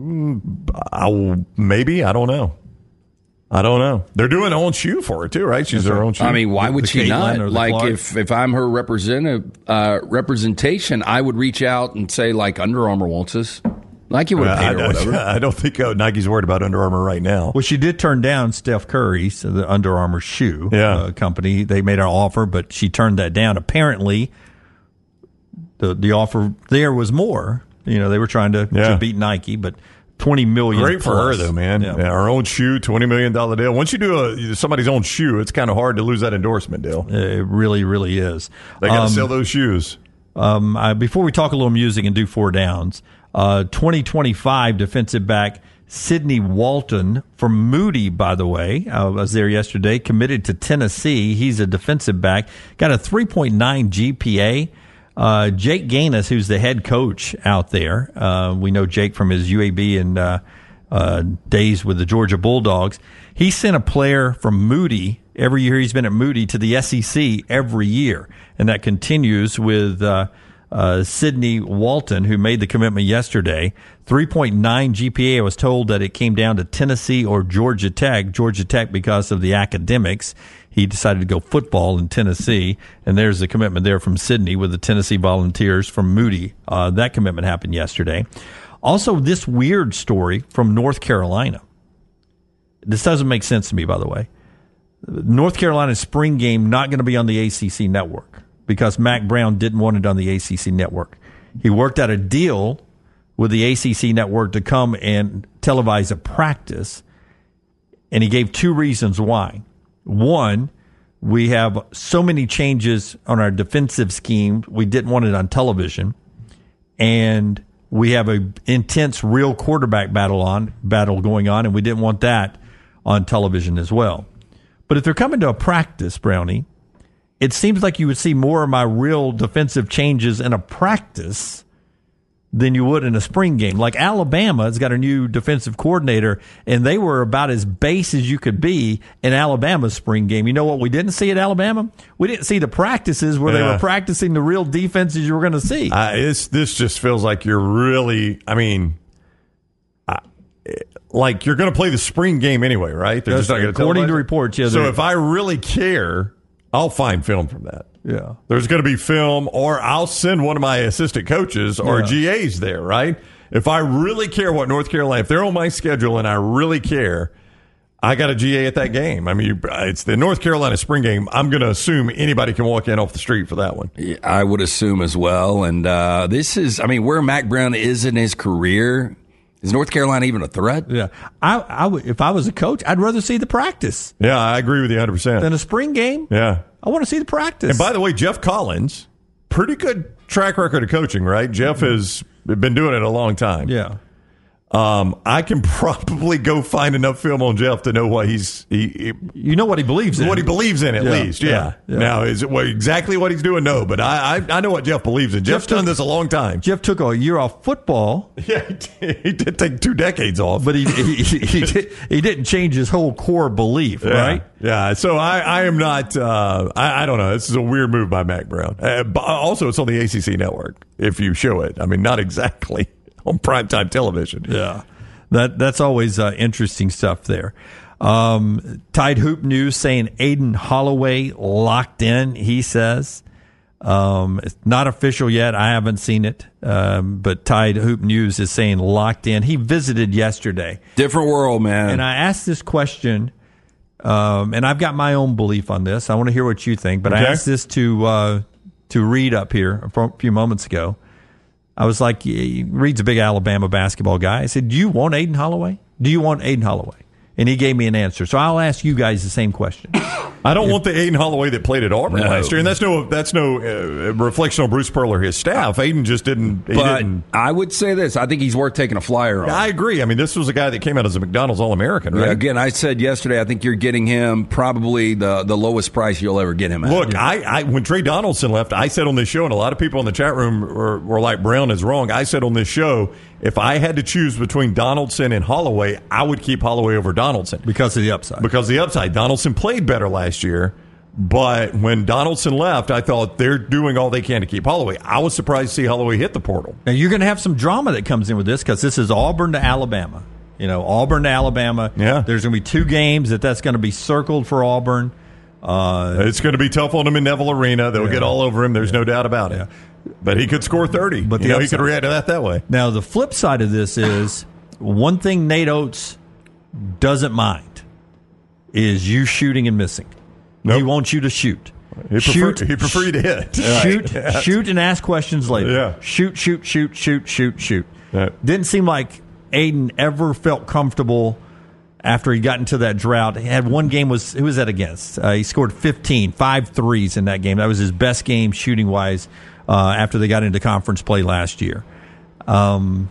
I'll, maybe. I don't know. I don't know. They're doing their own shoe for her, too, right? She's their own shoe. I mean, why would The she Caitlin not? or the Like, Clark? if, if I'm her representative, uh, representation, I would reach out and say, like, Under Armour wants us. Nike would have paid her I, whatever. I don't think uh, Nike's worried about Under Armour right now. Well, she did turn down Steph Curry's, the Under Armour shoe Yeah. uh, company. They made her offer, but she turned that down. Apparently, the the offer there was more. You know, they were trying to, Yeah. to beat Nike, but twenty million Great for her, plus. though, man. Yeah. Yeah, her own shoe, twenty million dollars deal. Once you do a, somebody's own shoe, it's kind of hard to lose that endorsement deal. It really, really is. They got to Um, sell those shoes. Um, I, before we talk a little music and do four downs, uh, twenty twenty-five defensive back Sidney Walton from Moody, by the way, I was there yesterday, committed to Tennessee. He's a defensive back, got a three point nine G P A. Uh, Jake Gaines, who's the head coach out there, uh, we know Jake from his U A B and uh, uh, days with the Georgia Bulldogs. He sent a player from Moody every year he's been at Moody to the S E C every year, and that continues with uh, uh, Sidney Walton, who made the commitment yesterday. three point nine G P A. I was told that it came down to Tennessee or Georgia Tech. Georgia Tech because of the academics. He decided to go football in Tennessee, and there's the commitment there from Sidney with the Tennessee Volunteers from Moody. Uh, that commitment happened yesterday. Also, this weird story from North Carolina. This doesn't make sense to me, by the way. North Carolina's spring game not going to be on the A C C network because Mac Brown didn't want it on the A C C network. He worked out a deal with the A C C network to come and televise a practice, and he gave two reasons why. One, we have so many changes on our defensive scheme, we didn't want it on television, and we have a intense real quarterback battle on battle going on, and we didn't want that on television as well. But if they're coming to a practice, Brownie, it seems like you would see more of my real defensive changes in a practice than you would in a spring game. Like Alabama has got a new defensive coordinator, and they were about as base as you could be in Alabama's spring game. You know what we didn't see at Alabama? We didn't see the practices where they Yeah. were practicing the real defenses you were going to see. Uh, it's, this just feels like you're really, I mean, uh, like you're going to play the spring game anyway, right? They're Yes, just not going to according to reports, yeah, So they're- if I really care, I'll find film from that. Yeah. There's going to be film, or I'll send one of my assistant coaches or Yeah. G As there, right? If I really care what North Carolina, if they're on my schedule and I really care, I got a G A at that game. I mean, you- it's the North Carolina spring game. I'm going to assume anybody can walk in off the street for that one. Yeah, I would assume as well. And uh, this is, I mean, where Mac Brown is in his career, is North Carolina even a threat? Yeah. I, I would, if I was a coach, I'd rather see the practice Yeah, I agree with you one hundred percent. than a spring game. Yeah. I want to see the practice. And by the way, Jeff Collins, pretty good track record of coaching, right? Jeff has been doing it a long time. Yeah. Um, I can probably go find enough film on Jeff to know what he's he, he You know what he believes in. what he believes in at Yeah, least. Yeah. yeah, yeah. Now, is it what, exactly what he's doing? No, but I, I I know what Jeff believes in. Jeff's took- done this a long time. Jeff took a year off football, Yeah, he did, he did take two decades off, but he he, he, did, he didn't change his whole core belief, Yeah, right? Yeah. So I, I am not. Uh, I, I don't know. This is a weird move by Mac Brown. Uh, but also, it's on the A C C network. If you show it, I mean, not exactly on primetime television. Yeah. That that's always uh, interesting stuff there. Um, Tide Hoop News saying Aiden Holloway locked in, he says. Um, it's not official yet. I haven't seen it. Um, but Tide Hoop News is saying locked in. He visited yesterday. Different world, man. And I asked this question, um, and I've got my own belief on this. I want to hear what you think. But I Okay. asked this to uh, to Reed up here a few moments ago. I was like, he Reed's a big Alabama basketball guy. I said, do you want Aiden Holloway? Do you want Aiden Holloway? And he gave me an answer. So I'll ask you guys the same question. I don't want the Aiden Holloway that played at Auburn No. last year, and that's no that's no uh, reflection on Bruce Pearl or his staff. Aiden just didn't. He But didn't. I would say this: I think he's worth taking a flyer on. I agree. I mean, this was a guy that came out as a McDonald's All-American, right? Yeah, again, I said yesterday, I think you're getting him probably the, the lowest price you'll ever get him at. Look, I, I when Trey Donaldson left, I said on this show, and a lot of people in the chat room were, were like, Brown is wrong. I said on this show, if I had to choose between Donaldson and Holloway, I would keep Holloway over Donaldson. Because of the upside. Because of the upside. Donaldson played better last year, but when Donaldson left, I thought they're doing all they can to keep Holloway. I was surprised to see Holloway hit the portal. Now, you're going to have some drama that comes in with this because this is Auburn to Alabama. You know, Auburn to Alabama. Yeah. There's going to be two games that that's going to be circled for Auburn. Uh, It's going to be tough on him in Neville Arena. They'll Yeah. get all over him. There's no doubt about it. But he could score thirty. But But the you know, he upside- could react to that that way. Now, the flip side of this is one thing Nate Oates doesn't mind is you shooting and missing. Nope. He wants you to shoot. He prefer, shoot. he prefer you to hit. Shoot, Right. shoot, and ask questions later. Yeah. Shoot, shoot, shoot, shoot, shoot, shoot. Yeah. Didn't seem like Aiden ever felt comfortable after he got into that drought. He had one game, was who was that against? Uh, he scored fifteen, five threes in that game. That was his best game shooting wise uh, after they got into conference play last year. Um,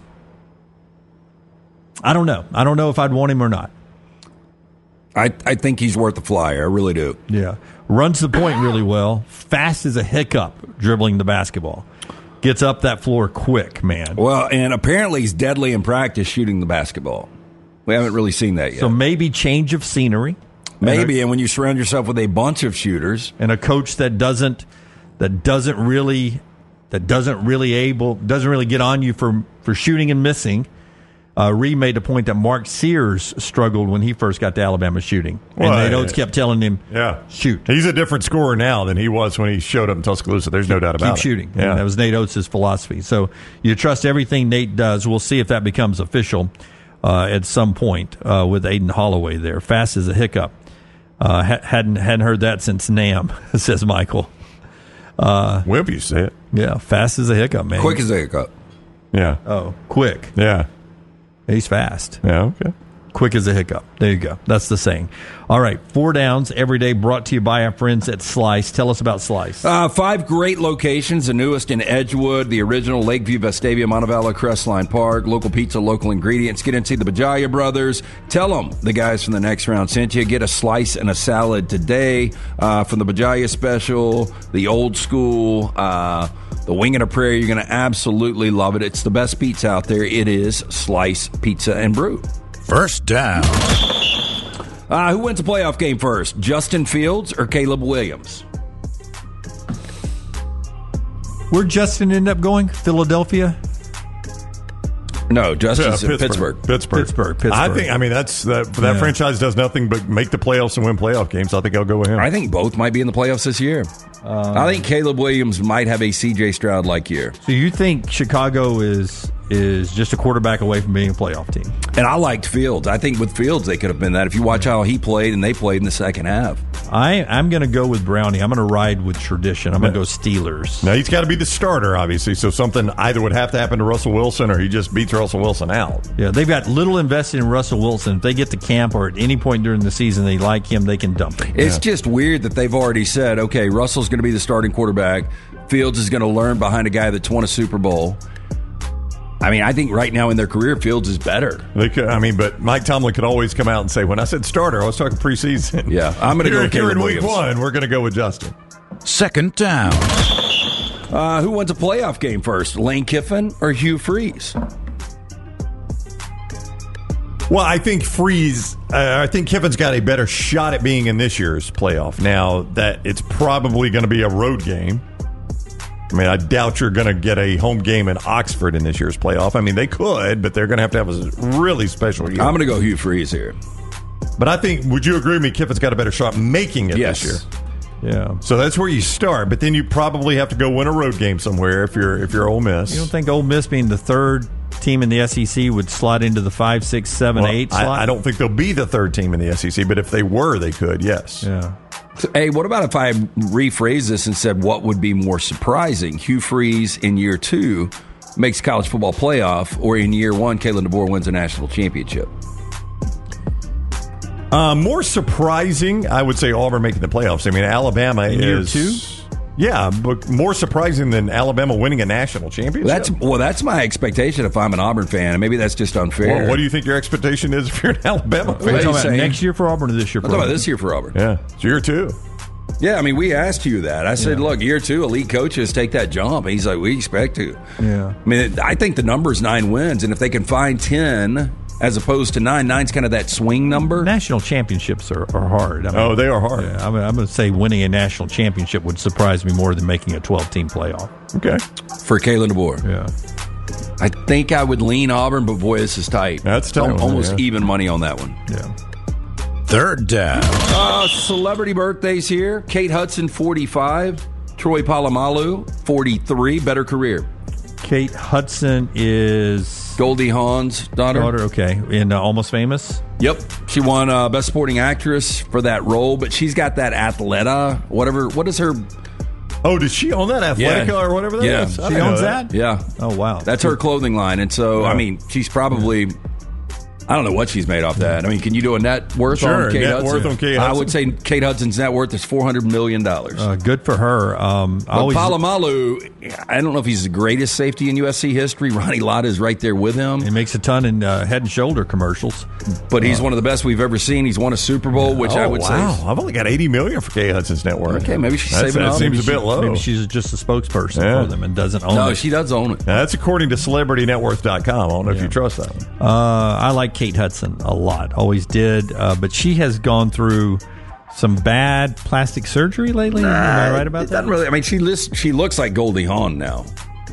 I don't know. I don't know if I'd want him or not. I, I think he's worth the flyer. I really do. Yeah. Runs the point really well. Fast as a hiccup dribbling the basketball. Gets up that floor quick, man. Well, and apparently he's deadly in practice shooting the basketball. We haven't really seen that yet. So maybe change of scenery. Maybe, and when you surround yourself with a bunch of shooters and a coach that doesn't that doesn't really that doesn't really able doesn't really get on you for for shooting and missing. Uh, Reed made the point that Mark Sears struggled when he first got to Alabama shooting, and Well, Nate Oates kept telling him, Yeah. shoot. He's a different scorer now than he was when he showed up in Tuscaloosa. There's no doubt about Keep it. shooting. Yeah. And that was Nate Oates' philosophy. So you trust everything Nate does. We'll see if that becomes official uh, at some point uh, with Aiden Holloway there. Fast as a hiccup. Uh, ha- hadn't hadn't heard that since Nam, says Michael. Uh, Wimp, you say it. Yeah, fast as a hiccup, man. quick as a hiccup. Yeah. Oh, quick. Yeah. He's fast. Yeah, okay. Quick as a hiccup. There you go. That's the saying. All right. Four Downs every day brought to you by our friends at Slice. Tell us about Slice. Uh, five great locations, the newest in Edgewood, the original Lakeview, Vestavia, Montevallo, Crestline Park, local pizza, local ingredients. Get in and see the Bajaya brothers. Tell them the guys from the next round sent you. Get a slice and a salad today uh, from the Bajaya special, the old school, uh, the Wing and a Prayer. You're going to absolutely love it. It's the best pizza out there. It is Slice Pizza and Brew. First down. Uh, who wins a playoff game first, Justin Fields or Caleb Williams? Where'd Justin end up going? Philadelphia? No, Justin's Yeah, in Pittsburgh. Pittsburgh. Pittsburgh. Pittsburgh. I think. I mean, that's that. That Yeah. franchise does nothing but make the playoffs and win playoff games. I think I'll go with him. I think both might be in the playoffs this year. Um, I think Caleb Williams might have a C J Stroud like year. So you think Chicago is is just a quarterback away from being a playoff team? And I liked Fields. I think with Fields they could have been that. If you watch how he played and they played in the second half. I, I'm going to go with Brownie. I'm going to ride with tradition. I'm going to go Steelers. Now he's got to be the starter, obviously. So something either would have to happen to Russell Wilson, or he just beats Russell Wilson out. Yeah, they've got little invested in Russell Wilson. If they get to camp or at any point during the season they like him, they can dump him. It's just weird that they've already said, okay, Russell's going to be the starting quarterback. Fields is going to learn behind a guy that's won a Super Bowl. I mean, I think right now in their career, Fields is better. They could, I mean, but Mike Tomlin could always come out and say, "When I said starter, I was talking preseason." Yeah, I'm going to go Here, with here Caleb in week Williams. one. We're going to go with Justin. Second down. Uh, who wins a playoff game first, Lane Kiffin or Hugh Freeze? Well, I think Freeze. Uh, I think Kiffin's got a better shot at being in this year's playoff. Now that it's probably going to be a road game. I mean, I doubt you're going to get a home game in Oxford in this year's playoff. I mean, they could, but they're going to have to have a really special year. I'm going to go Hugh Freeze here. But I think, would you agree with me, Kiffin's got a better shot making it Yes. this year? Yeah. So that's where you start, but then you probably have to go win a road game somewhere if you're if you're Ole Miss. You don't think Ole Miss being the third team in the S E C would slide into the five, six, seven, Well, eight slot? I, I don't think they'll be the third team in the S E C, but if they were, they could. Yes. Yeah. Hey, what about if I rephrase this and said what would be more surprising? Hugh Freeze in year two makes college football playoff, or in year one, Kalen DeBoer wins a national championship? Uh, more surprising, I would say Auburn making the playoffs. I mean, Alabama In year is two? Yeah, but more surprising than Alabama winning a national championship. That's well, that's my expectation if I'm an Auburn fan, and maybe that's just unfair. Well, what do you think your expectation is if you're an Alabama fan? Are you talking about next year for Auburn or this year for I'm talking Auburn? about this year for Auburn. Yeah, it's year two. Yeah, I mean, we asked you that. I said, Yeah. look, year two, elite coaches take that jump. He's like, we expect to. Yeah. I mean, I think the number is nine wins, and if they can find ten as opposed to nine, nine's kind of that swing number. National championships are, are hard. I mean, Oh, they are hard. Yeah, I'm, I'm going to say winning a national championship would surprise me more than making a twelve-team playoff. Okay. For Kalen DeBoer. Yeah. I think I would lean Auburn, but boy, this is tight. That's tight Al- one, Almost yeah. even money on that one. Yeah. Third down. Uh, celebrity birthdays here. Kate Hudson, forty-five. Troy Polamalu, forty-three. Better career. Kate Hudson is Goldie Hawn's daughter. daughter. Okay, in uh, Almost Famous. Yep. She won uh, Best Supporting Actress for that role, but she's got that Athleta, whatever. What is her... Oh, did she own that Athletica Yeah. or whatever that Yeah. is? I She didn't know owns that? Yeah. Oh wow, That's her clothing line. And so, Yeah. I mean, she's probably... I don't know what she's made off that. I mean, can you do a net worth Sure, on Kate net Hudson? worth on Kate I Hudson. would say Kate Hudson's net worth is four hundred million dollars. Uh, good for her. Um, I But always, Palomalu, I don't know if he's the greatest safety in U S C history. Ronnie Lott is right there with him. he makes a ton in uh, Head and Shoulder commercials. But he's one of the best we've ever seen. He's won a Super Bowl, which I Oh, would wow. say. I've only got eighty million dollars for Kate Hudson's net worth. Okay, maybe she's That's- saving That up. seems Maybe a bit she- low. Maybe she's just a spokesperson Yeah. for them and doesn't own No, it. she does own it. Now, that's according to celebrity net worth dot com. I don't know if you trust that one. Uh, I like Kate Hudson a lot. Always did. Uh, but she has gone through some bad plastic surgery lately. Am I right about It that? doesn't really. I mean, she lists, she looks like Goldie Hawn now.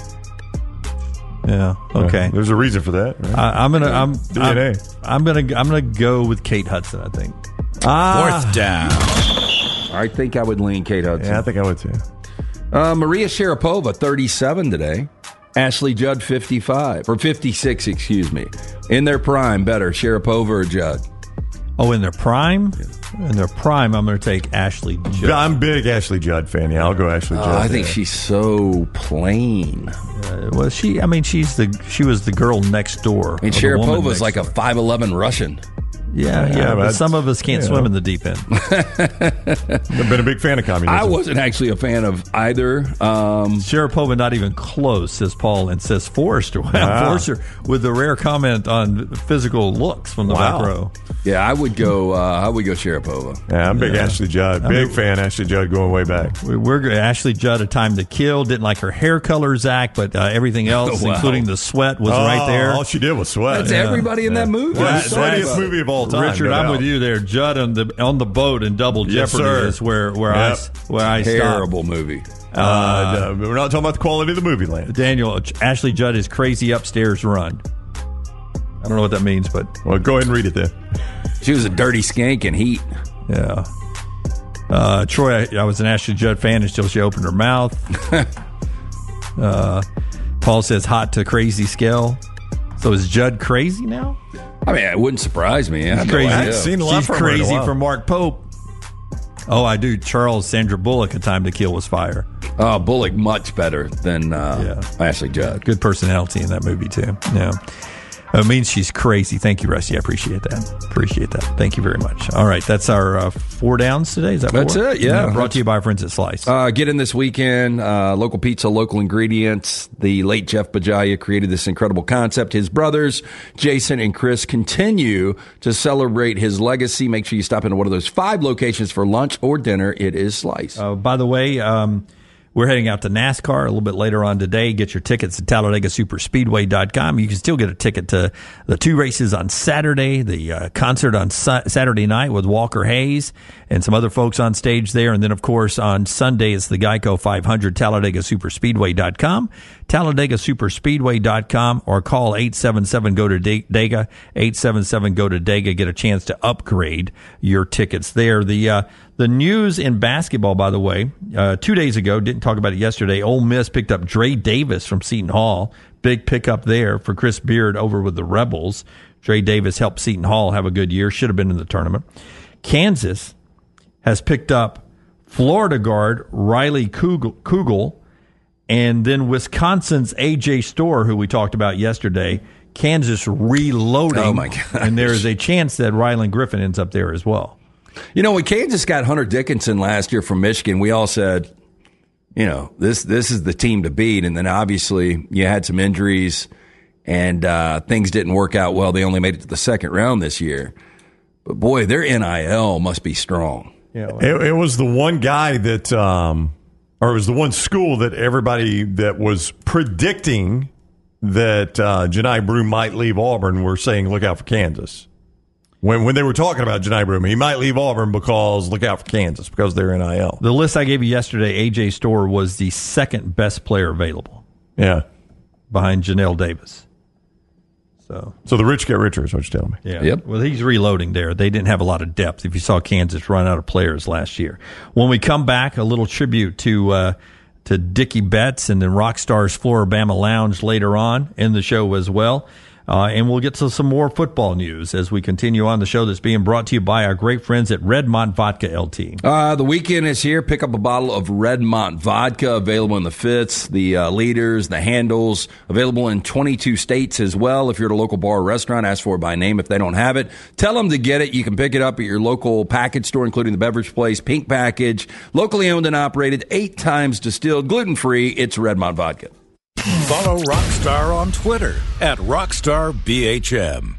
Yeah. Okay. Uh, there's a reason for that. Right? I, I'm gonna. I'm. D N A. I'm, I'm gonna. I'm gonna go with Kate Hudson. I think. Ah. Fourth down. I think I would lean Kate Hudson. yeah, I think I would too. Uh, Maria Sharapova, thirty-seven today. Ashley Judd, fifty-five. Or fifty-six, excuse me. In their prime, better, Sharapova or Judd? Oh, in their prime. In their prime, I'm going to take Ashley Judd. I'm a big Ashley Judd fan. Yeah, I'll go Ashley Oh, Judd. I think yeah. she's so plain. Uh, well, she. I mean, she's the. She was the girl next door. I mean, or the woman Sharapova's next like a door. five eleven Russian. Yeah, yeah. Yeah, but but- some of us can't yeah. swim in the deep end. I've been a big fan of communism. I wasn't actually a fan of either. Um, Sharapova not even close, says Paul, and says Forrester. Wow, Wow. Forrester with the rare comment on physical looks from the Wow. back row. yeah, I would go. Uh, I would go Sharapova. Yeah, I'm big Yeah. Ashley Judd. Big mean- fan Ashley Judd going way back. We- We're good. Ashley Judd, A Time to Kill. Didn't like her hair color, Zach, but uh, everything else, Wow. including the sweat, was Oh, right there. All she did was sweat. That's Yeah. everybody in that movie. Well, I'm that's the sorry funniest about it. movie of all time. Richard, no I'm doubt. with you there. Judd on the on the boat in Double Yes, Jeopardy sir. is where where Yep. I where I stop. Terrible movie. Uh, no, we're not talking about the quality of the movie, Lance. Daniel, Ashley Judd is crazy upstairs run. I don't know what that means, but Well, go ahead and read it then. She was a dirty skank in Heat. yeah. Uh, Troy, I, I was an Ashley Judd fan until she opened her mouth. uh, Paul says hot to crazy scale. So is Judd crazy now? I mean, it wouldn't surprise me. I had no Crazy. idea. seen a lot She's from her in a crazy while. for Mark Pope. Oh, I do. Charles Sandra Bullock, A Time to Kill was fire. Uh, Bullock much better than uh, Ashley Judd. Good personality in that movie too. Yeah. It means she's crazy. Thank you, Rusty. I appreciate that. Appreciate that. Thank you very much. All right, that's our uh, four downs today. Is that That's four? it, yeah. Brought to you by our friends at Slice. Uh, get in this weekend. Uh, local pizza, local ingredients. The late Jeff Bajaya created this incredible concept. His brothers, Jason and Chris, continue to celebrate his legacy. Make sure you stop into one of those five locations for lunch or dinner. It is Slice. Uh, by the way, um, we're heading out to NASCAR a little bit later on today. Get your tickets at Talladega Super Speedway dot com. You can still get a ticket to the two races on Saturday, the uh, concert on su- Saturday night with Walker Hayes and some other folks on stage there. And then, of course, on Sunday, it's the Geico five hundred, Talladega Super Speedway dot com, Talladega Super Speedway dot com, or call eight seven seven, go to Dega, eight seven seven, go to Dega. Get a chance to upgrade your tickets there. The uh, The news in basketball, by the way, uh, two days ago, didn't talk about it yesterday, Ole Miss picked up Dre Davis from Seton Hall. Big pickup there for Chris Beard over with the Rebels. Dre Davis helped Seton Hall have a good year, should have been in the tournament. Kansas has picked up Florida guard Riley Kugel, and then Wisconsin's A J Storr, who we talked about yesterday, Kansas reloading. Oh, my gosh. And there is a chance that Ryland Griffin ends up there as well. You know, when Kansas got Hunter Dickinson last year from Michigan, we all said, you know, this this is the team to beat. And then obviously you had some injuries and uh, things didn't work out well. They only made it to the second round this year. But, boy, their N I L must be strong. Yeah, well, it, it was the one guy that, um, or it was the one school that everybody that was predicting that uh, Johni Broome might leave Auburn were saying, look out for Kansas. When when they were talking about Johni Broome, he might leave Auburn because look out for Kansas because they're N I L. The list I gave you yesterday, A J Storr was the second best player available. Yeah. Behind Janelle Davis. So so the rich get richer is what you're telling me. Yeah. Yep. Well, he's reloading there. They didn't have a lot of depth if you saw Kansas run out of players last year. When we come back, a little tribute to uh, to Dickie Betts and the Rockstar's Floribama Lounge later on in the show as well. Uh, and we'll get to some more football news as we continue on the show that's being brought to you by our great friends at Redmont Vodka L T. Uh, the weekend is here. Pick up a bottle of Redmont Vodka, available in the fifths, the uh, liters, the handles, available in twenty-two states as well. If you're at a local bar or restaurant, ask for it by name if they don't have it. Tell them to get it. You can pick it up at your local package store, including the beverage place, Pink Package, locally owned and operated, eight times distilled, gluten-free. It's Redmont Vodka. Follow Rockstar on Twitter at Rockstar B H M.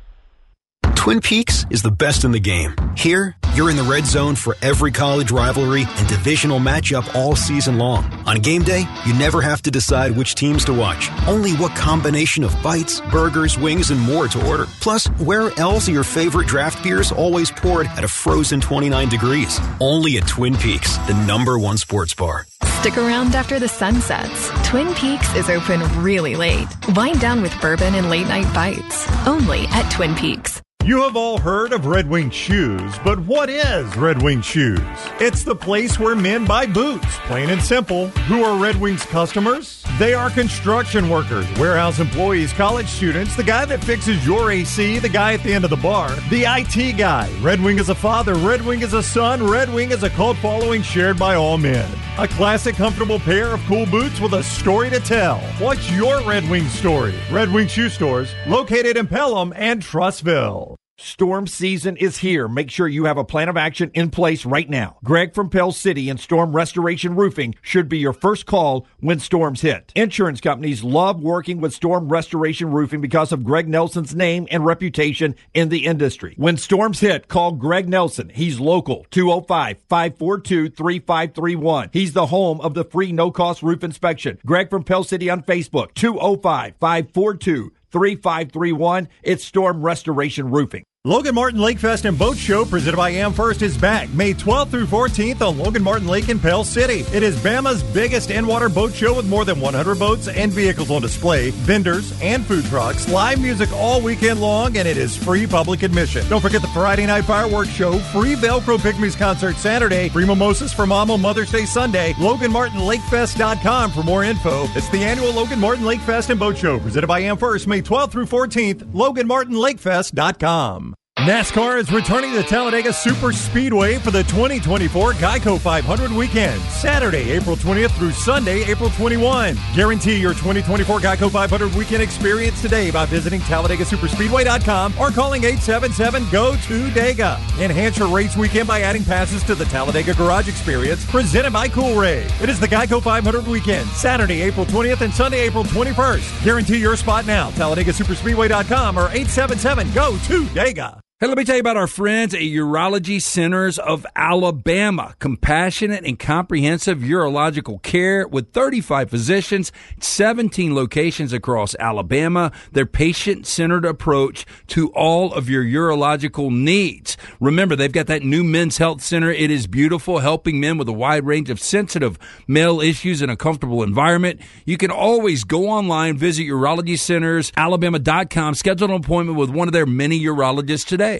Twin Peaks is the best in the game. Here, you're in the red zone for every college rivalry and divisional matchup all season long. On game day, you never have to decide which teams to watch, only what combination of bites, burgers, wings, and more to order. Plus, where else are your favorite draft beers always poured at a frozen twenty-nine degrees? Only at Twin Peaks, the number one sports bar. Stick around after the sun sets. Twin Peaks is open really late. Wind down with bourbon and late night bites. Only at Twin Peaks. You have all heard of Red Wing Shoes, but what is Red Wing Shoes? It's the place where men buy boots, plain and simple. Who are Red Wing's customers? They are construction workers, warehouse employees, college students, the guy that fixes your A C, the guy at the end of the bar, the I T guy. Red Wing is a father, Red Wing is a son, Red Wing is a cult following shared by all men. A classic, comfortable pair of cool boots with a story to tell. What's your Red Wing story? Red Wing Shoe Stores, located in Pelham and Trussville. Storm season is here. Make sure you have a plan of action in place right now. Greg from Pell City and Storm Restoration Roofing should be your first call when storms hit. Insurance companies love working with Storm Restoration Roofing because of Greg Nelson's name and reputation in the industry. When storms hit, call Greg Nelson. He's local, two oh five, five four two, three five three one. He's the home of the free no-cost roof inspection. Greg from Pell City on Facebook, two oh five, five four two, three five three one. It's Storm Restoration Roofing. Logan Martin Lake Fest and Boat Show presented by AmFirst is back May twelfth through fourteenth on Logan Martin Lake in Pell City. It is Bama's biggest in-water boat show with more than one hundred boats and vehicles on display, vendors and food trucks, live music all weekend long, and it is free public admission. Don't forget the Friday night fireworks show, free Velcro Pygmies concert Saturday, free mimosas for Mama Mother's Day Sunday. Logan Martin Lake Fest dot com for more info. It's the annual Logan Martin Lake Fest and Boat Show presented by AmFirst May twelfth through fourteenth, Logan Martin Lake Fest dot com. NASCAR is returning to Talladega Super Speedway for the twenty twenty-four Geico five hundred weekend, Saturday, April twentieth through Sunday, April twenty-first. Guarantee your twenty twenty-four Geico five hundred weekend experience today by visiting Talladega Super Speedway dot com or calling eight seven seven, G O two, D E G A. Enhance your race weekend by adding passes to the Talladega Garage Experience, presented by Coolray. It is the Geico five hundred weekend, Saturday, April twentieth and Sunday, April twenty-first. Guarantee your spot now, Talladega Super Speedway dot com or eight seven seven, G O two, D E G A. Hey, let me tell you about our friends at Urology Centers of Alabama. Compassionate and comprehensive urological care with thirty-five physicians, seventeen locations across Alabama. Their patient-centered approach to all of your urological needs. Remember, they've got that new men's health center. It is beautiful, helping men with a wide range of sensitive male issues in a comfortable environment. You can always go online, visit urology centers alabama dot com, schedule an appointment with one of their many urologists today.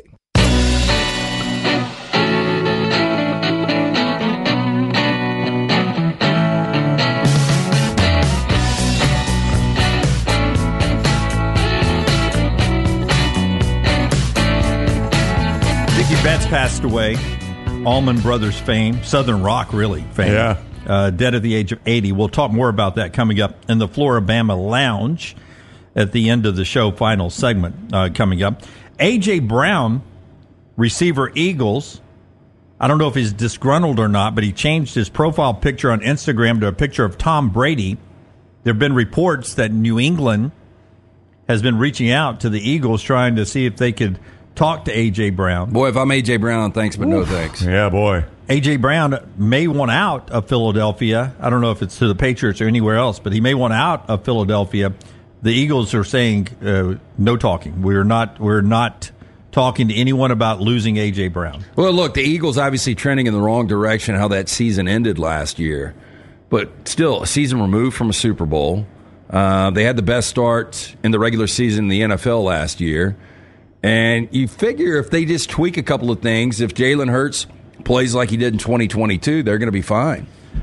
Dickie Betts passed away. Allman Brothers fame, Southern Rock really fame. Yeah. Uh, dead at the age of eighty. We'll talk more about that coming up in the Floribama Lounge at the end of the show, final segment uh, coming up. A J. Brown, receiver Eagles. I don't know if he's disgruntled or not, but he changed his profile picture on Instagram to a picture of Tom Brady. There have been reports that New England has been reaching out to the Eagles trying to see if they could talk to A J. Brown. Boy, if I'm A J. Brown, thanks, but Oof. no thanks. Yeah, boy. A J. Brown may want out of Philadelphia. I don't know if it's to the Patriots or anywhere else, but he may want out of Philadelphia. The Eagles are saying uh, no talking. We're not. We're not talking to anyone about losing A J. Brown. Well, look, the Eagles obviously trending in the wrong direction. How that season ended last year, but still a season removed from a Super Bowl. Uh, they had the best start in the regular season in the N F L last year, and you figure if they just tweak a couple of things, if Jalen Hurts plays like he did in twenty twenty-two, they're going to be fine.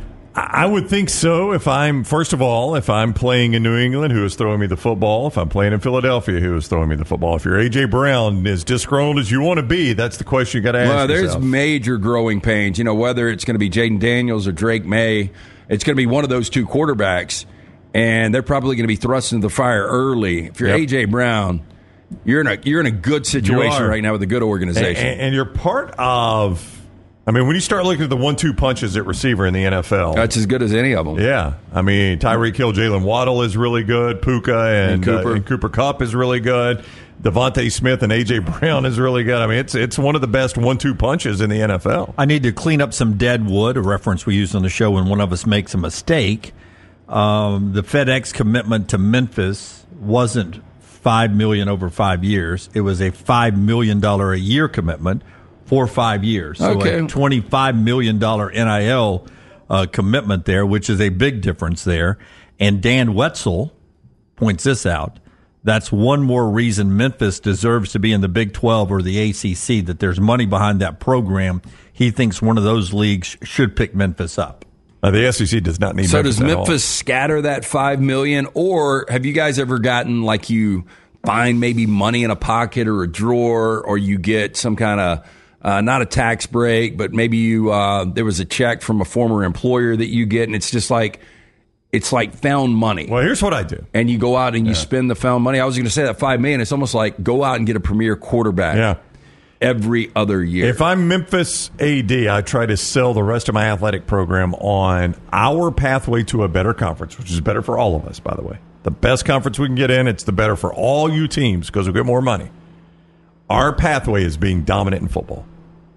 I would think so. If I'm, first of all, if I'm playing in New England, who is throwing me the football, if I'm playing in Philadelphia, who is throwing me the football, if you're A J. Brown, as disgruntled as you want to be, that's the question you got to ask well, yourself. There's major growing pains. You know, whether it's going to be Jaden Daniels or Drake May, it's going to be one of those two quarterbacks, and they're probably going to be thrust into the fire early. If you're yep. A J. Brown, you're in a you're in a good situation right now with a good organization, and, and you're part of. I mean, when you start looking at the one two punches at receiver in the N F L. That's as good as any of them. Yeah. I mean, Tyreek Hill, Jalen Waddle is really good. Puka and, and, Cooper. Uh, and Cooper Kupp is really good. Devontae Smith and A J. Brown is really good. I mean, it's it's one of the best one two punches in the N F L. I need to clean up some dead wood, a reference we use on the show when one of us makes a mistake. Um, the FedEx commitment to Memphis wasn't five million dollars over five years. It was a five million dollars a year commitment for five years. So okay. a twenty-five million dollars N I L uh, commitment there, which is a big difference there. And Dan Wetzel points this out. That's one more reason Memphis deserves to be in the Big twelve or the A C C, that there's money behind that program. He thinks one of those leagues should pick Memphis up. Uh, the S E C does not need so Memphis does at Memphis all. scatter that five million dollars, or have you guys ever gotten like you find maybe money in a pocket or a drawer, or you get some kind of Uh, not a tax break, but maybe you uh, there was a check from a former employer that you get, and it's just like it's like found money. Well, here's what I do, and you go out and you yeah. spend the found money. I was going to say that five million. It's almost like go out and get a premier quarterback. Yeah. Every other year. If I'm Memphis A D, I try to sell the rest of my athletic program on our pathway to a better conference, which is better for all of us, by the way. The best conference we can get in, it's the better for all you teams because we get more money. Our pathway is being dominant in football.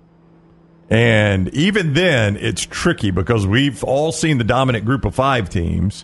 And even then, it's tricky because we've all seen the dominant group of five teams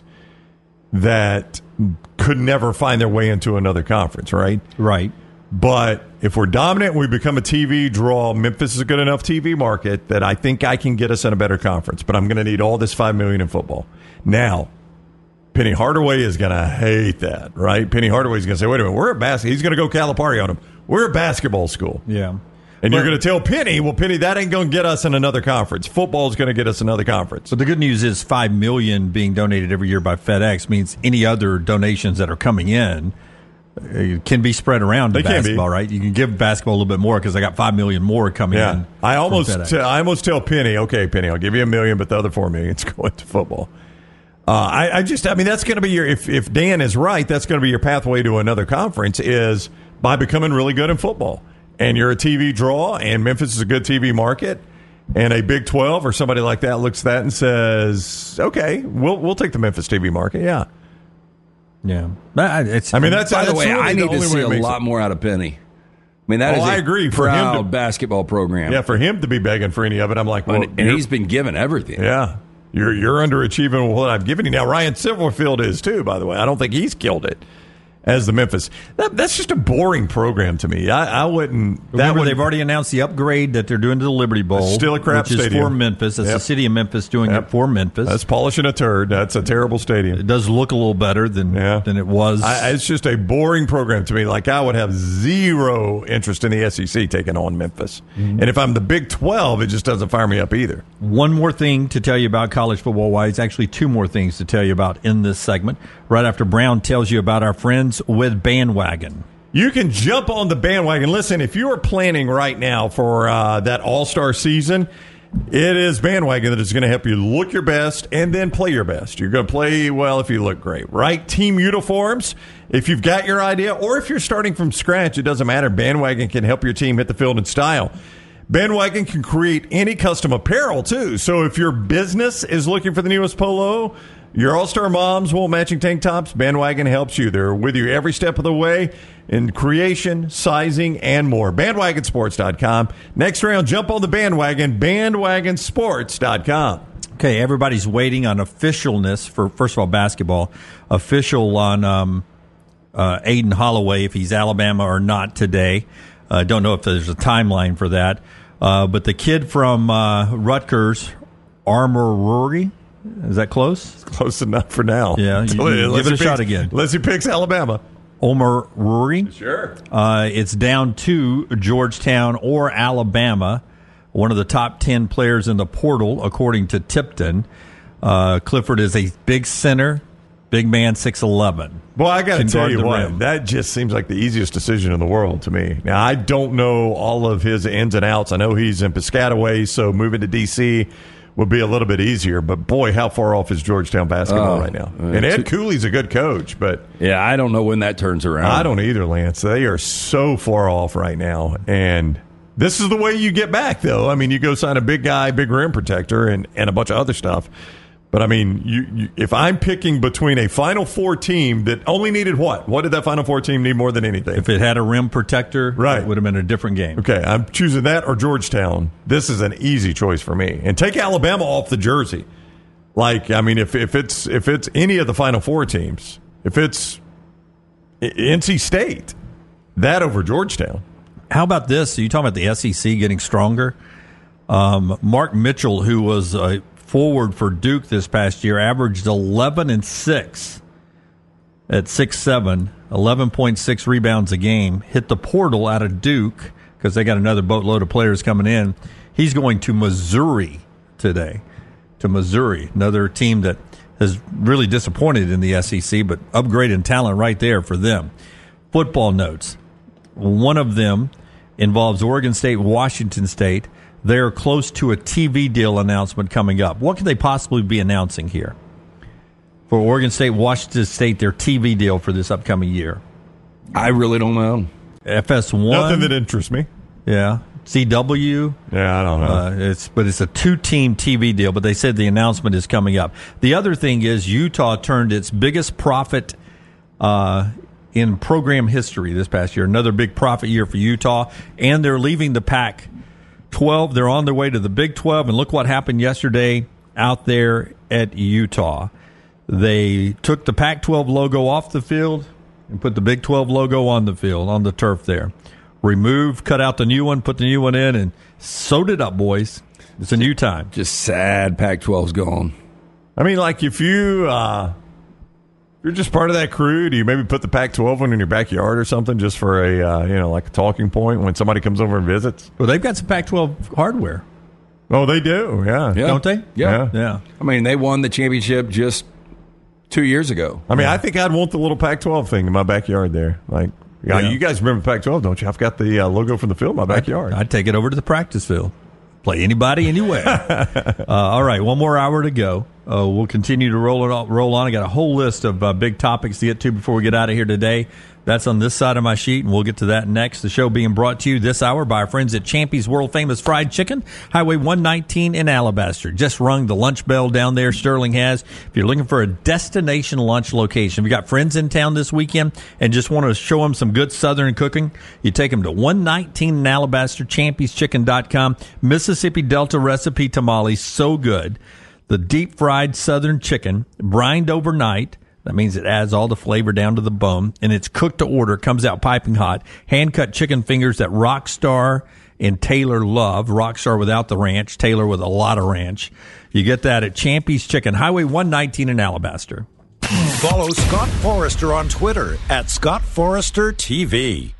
that could never find their way into another conference, right? Right. But if we're dominant and we become a T V draw, Memphis is a good enough T V market that I think I can get us in a better conference. But I'm going to need all this five million dollars in football. Now, Penny Hardaway is going to hate that, right? Penny Hardaway is going to say, wait a minute, we're a basketball. He's going to go Calipari on him. We're a basketball school. Yeah. And but, you're going to tell Penny, well, Penny, that ain't going to get us in another conference. Football is going to get us another conference. But the good news is five million dollars being donated every year by FedEx means any other donations that are coming in uh, can be spread around to they basketball, right? You can give basketball a little bit more because I got five million dollars more coming yeah. in. I almost, t- I almost tell Penny, okay, Penny, I'll give you a million, but the other four million is going to football. Uh, I, I just, I mean, that's going to be your, if, if Dan is right, that's going to be your pathway to another conference is by becoming really good in football. And you're a T V draw, and Memphis is a good T V market, and a Big twelve or somebody like that looks at that and says, okay, we'll we'll take the Memphis T V market, yeah. Yeah. It's, I mean, that's, by that's the way, really I the need to only see way a it makes lot it. more out of Penny. I mean, that oh, is a I agree. For proud him to, basketball program. Yeah, for him to be begging for any of it, I'm like, well, and, and he's been given everything. Yeah. You're you're underachieving what I've given you. Now, Ryan Silverfield is, too, by the way. I don't think he's killed it as the Memphis. That, that's just a boring program to me. I, I wouldn't. Remember, that would, they've already announced the upgrade that they're doing to the Liberty Bowl. It's still a crap which stadium. Is for Memphis. It's Yep. the city of Memphis doing Yep. it for Memphis. That's polishing a turd. That's a terrible stadium. It does look a little better than yeah. than it was. I, it's just a boring program to me. Like, I would have zero interest in the S E C taking on Memphis. Mm-hmm. And if I'm the Big twelve, it just doesn't fire me up either. One more thing to tell you about college football wise, actually two more things to tell you about in this segment, right after Brown tells you about our friends with Bandwagon. You can jump on the bandwagon. Listen, if you are planning right now for uh, that all-star season, It is Bandwagon that is going to help you look your best and then play your best. You're going to play well if you look great, right? Team uniforms, if you've got your idea, or if you're starting from scratch, it doesn't matter. Bandwagon can help your team hit the field in style. Bandwagon can create any custom apparel, too. So if your business is looking for the newest polo, your All-Star moms want matching tank tops, Bandwagon helps you. They're with you every step of the way in creation, sizing, and more. bandwagon sports dot com. Next round, jump on the bandwagon, bandwagon sports dot com. Okay, everybody's waiting on officialness for, first of all, basketball. Official on um, uh, Aiden Holloway, if he's Alabama or not today. I uh, don't know if there's a timeline for that. Uh, but the kid from uh, Rutgers, Armour Rory, is that close? It's close enough for now. Yeah, you, you give it a picks, shot again. Unless he picks Alabama. Omer Rory. Sure. Uh, it's down to Georgetown or Alabama, one of the top ten players in the portal, according to Tipton. Uh, Clifford is a big center, big man, six eleven. Well, I got to tell you what, rim. that just seems like the easiest decision in the world to me. Now, I don't know all of his ins and outs. I know he's in Piscataway, so moving to D C would be a little bit easier. But, boy, how far off is Georgetown basketball oh, right now? And Ed Cooley's a good coach, but yeah, I don't know when that turns around. I don't either, Lance. They are so far off right now. And this is the way you get back, though. I mean, you go sign a big guy, big rim protector, and, and a bunch of other stuff. But, I mean, you, you, if I'm picking between a Final Four team that only needed what? What did that Final Four team need more than anything? If it had a rim protector, right. it would have been a different game. Okay, I'm choosing that or Georgetown. This is an easy choice for me. And take Alabama off the jersey. Like, I mean, if, if it's if it's any of the Final Four teams, if it's N C State, that over Georgetown. How about this? Are you talking about the S E C getting stronger? Um, Mark Mitchell, who was a forward for Duke this past year, averaged eleven and six at six seven, eleven point six rebounds a game, hit the portal out of Duke because they got another boatload of players coming in. He's going to Missouri today, to Missouri, another team that has really disappointed in the S E C, but upgraded talent right there for them. Football notes. One of them involves Oregon State, Washington State. They're close to a T V deal announcement coming up. What could they possibly be announcing here? For Oregon State, Washington State, their T V deal for this upcoming year. I really don't know. F S one. Nothing that interests me. Yeah. C W. Yeah, I don't know. Uh, it's But it's a two-team T V deal, but they said the announcement is coming up. The other thing is Utah turned its biggest profit uh, in program history this past year. Another big profit year for Utah, and they're leaving the Pac twelve. They're on their way to the Big twelve, and look what happened yesterday out there at Utah. They took the Pac twelve logo off the field and put the Big twelve logo on the field, on the turf there. Removed, cut out the new one, put the new one in, and sewed it up, boys. It's a new time. Just sad Pac twelve's gone. I mean, like, if you, uh, you're just part of that crew, do you maybe put the Pac twelve one in your backyard or something just for a, uh, you know, like a talking point when somebody comes over and visits? Well, they've got some Pac twelve hardware. Oh, they do, yeah. yeah. Don't they? Yeah. yeah. Yeah. I mean, they won the championship just two years ago. I mean, yeah. I think I'd want the little Pac twelve thing in my backyard there. Like, yeah. you guys remember Pac twelve, don't you? I've got the uh, logo from the field in my backyard. I'd, I'd take it over to the practice field. Play anybody, anywhere. uh, all right, one more hour to go. Uh, we'll continue to roll it on, roll on. I got a whole list of uh, big topics to get to before we get out of here today. That's on this side of my sheet, and we'll get to that next. The show being brought to you this hour by our friends at Champy's World Famous Fried Chicken, Highway one nineteen in Alabaster. Just rung the lunch bell down there, Sterling has. If you're looking for a destination lunch location, if you got friends in town this weekend and just want to show them some good Southern cooking, you take them to one nineteen in Alabaster, champys chicken dot com. Mississippi Delta recipe tamales, so good. The deep fried Southern chicken, brined overnight. That means it adds all the flavor down to the bone, and it's cooked to order, comes out piping hot. Hand-cut chicken fingers that Rockstar and Taylor love. Rockstar without the ranch, Taylor with a lot of ranch. You get that at Champy's Chicken, Highway one nineteen in Alabaster. Follow Scott Forrester on Twitter at Scott Forrester T V.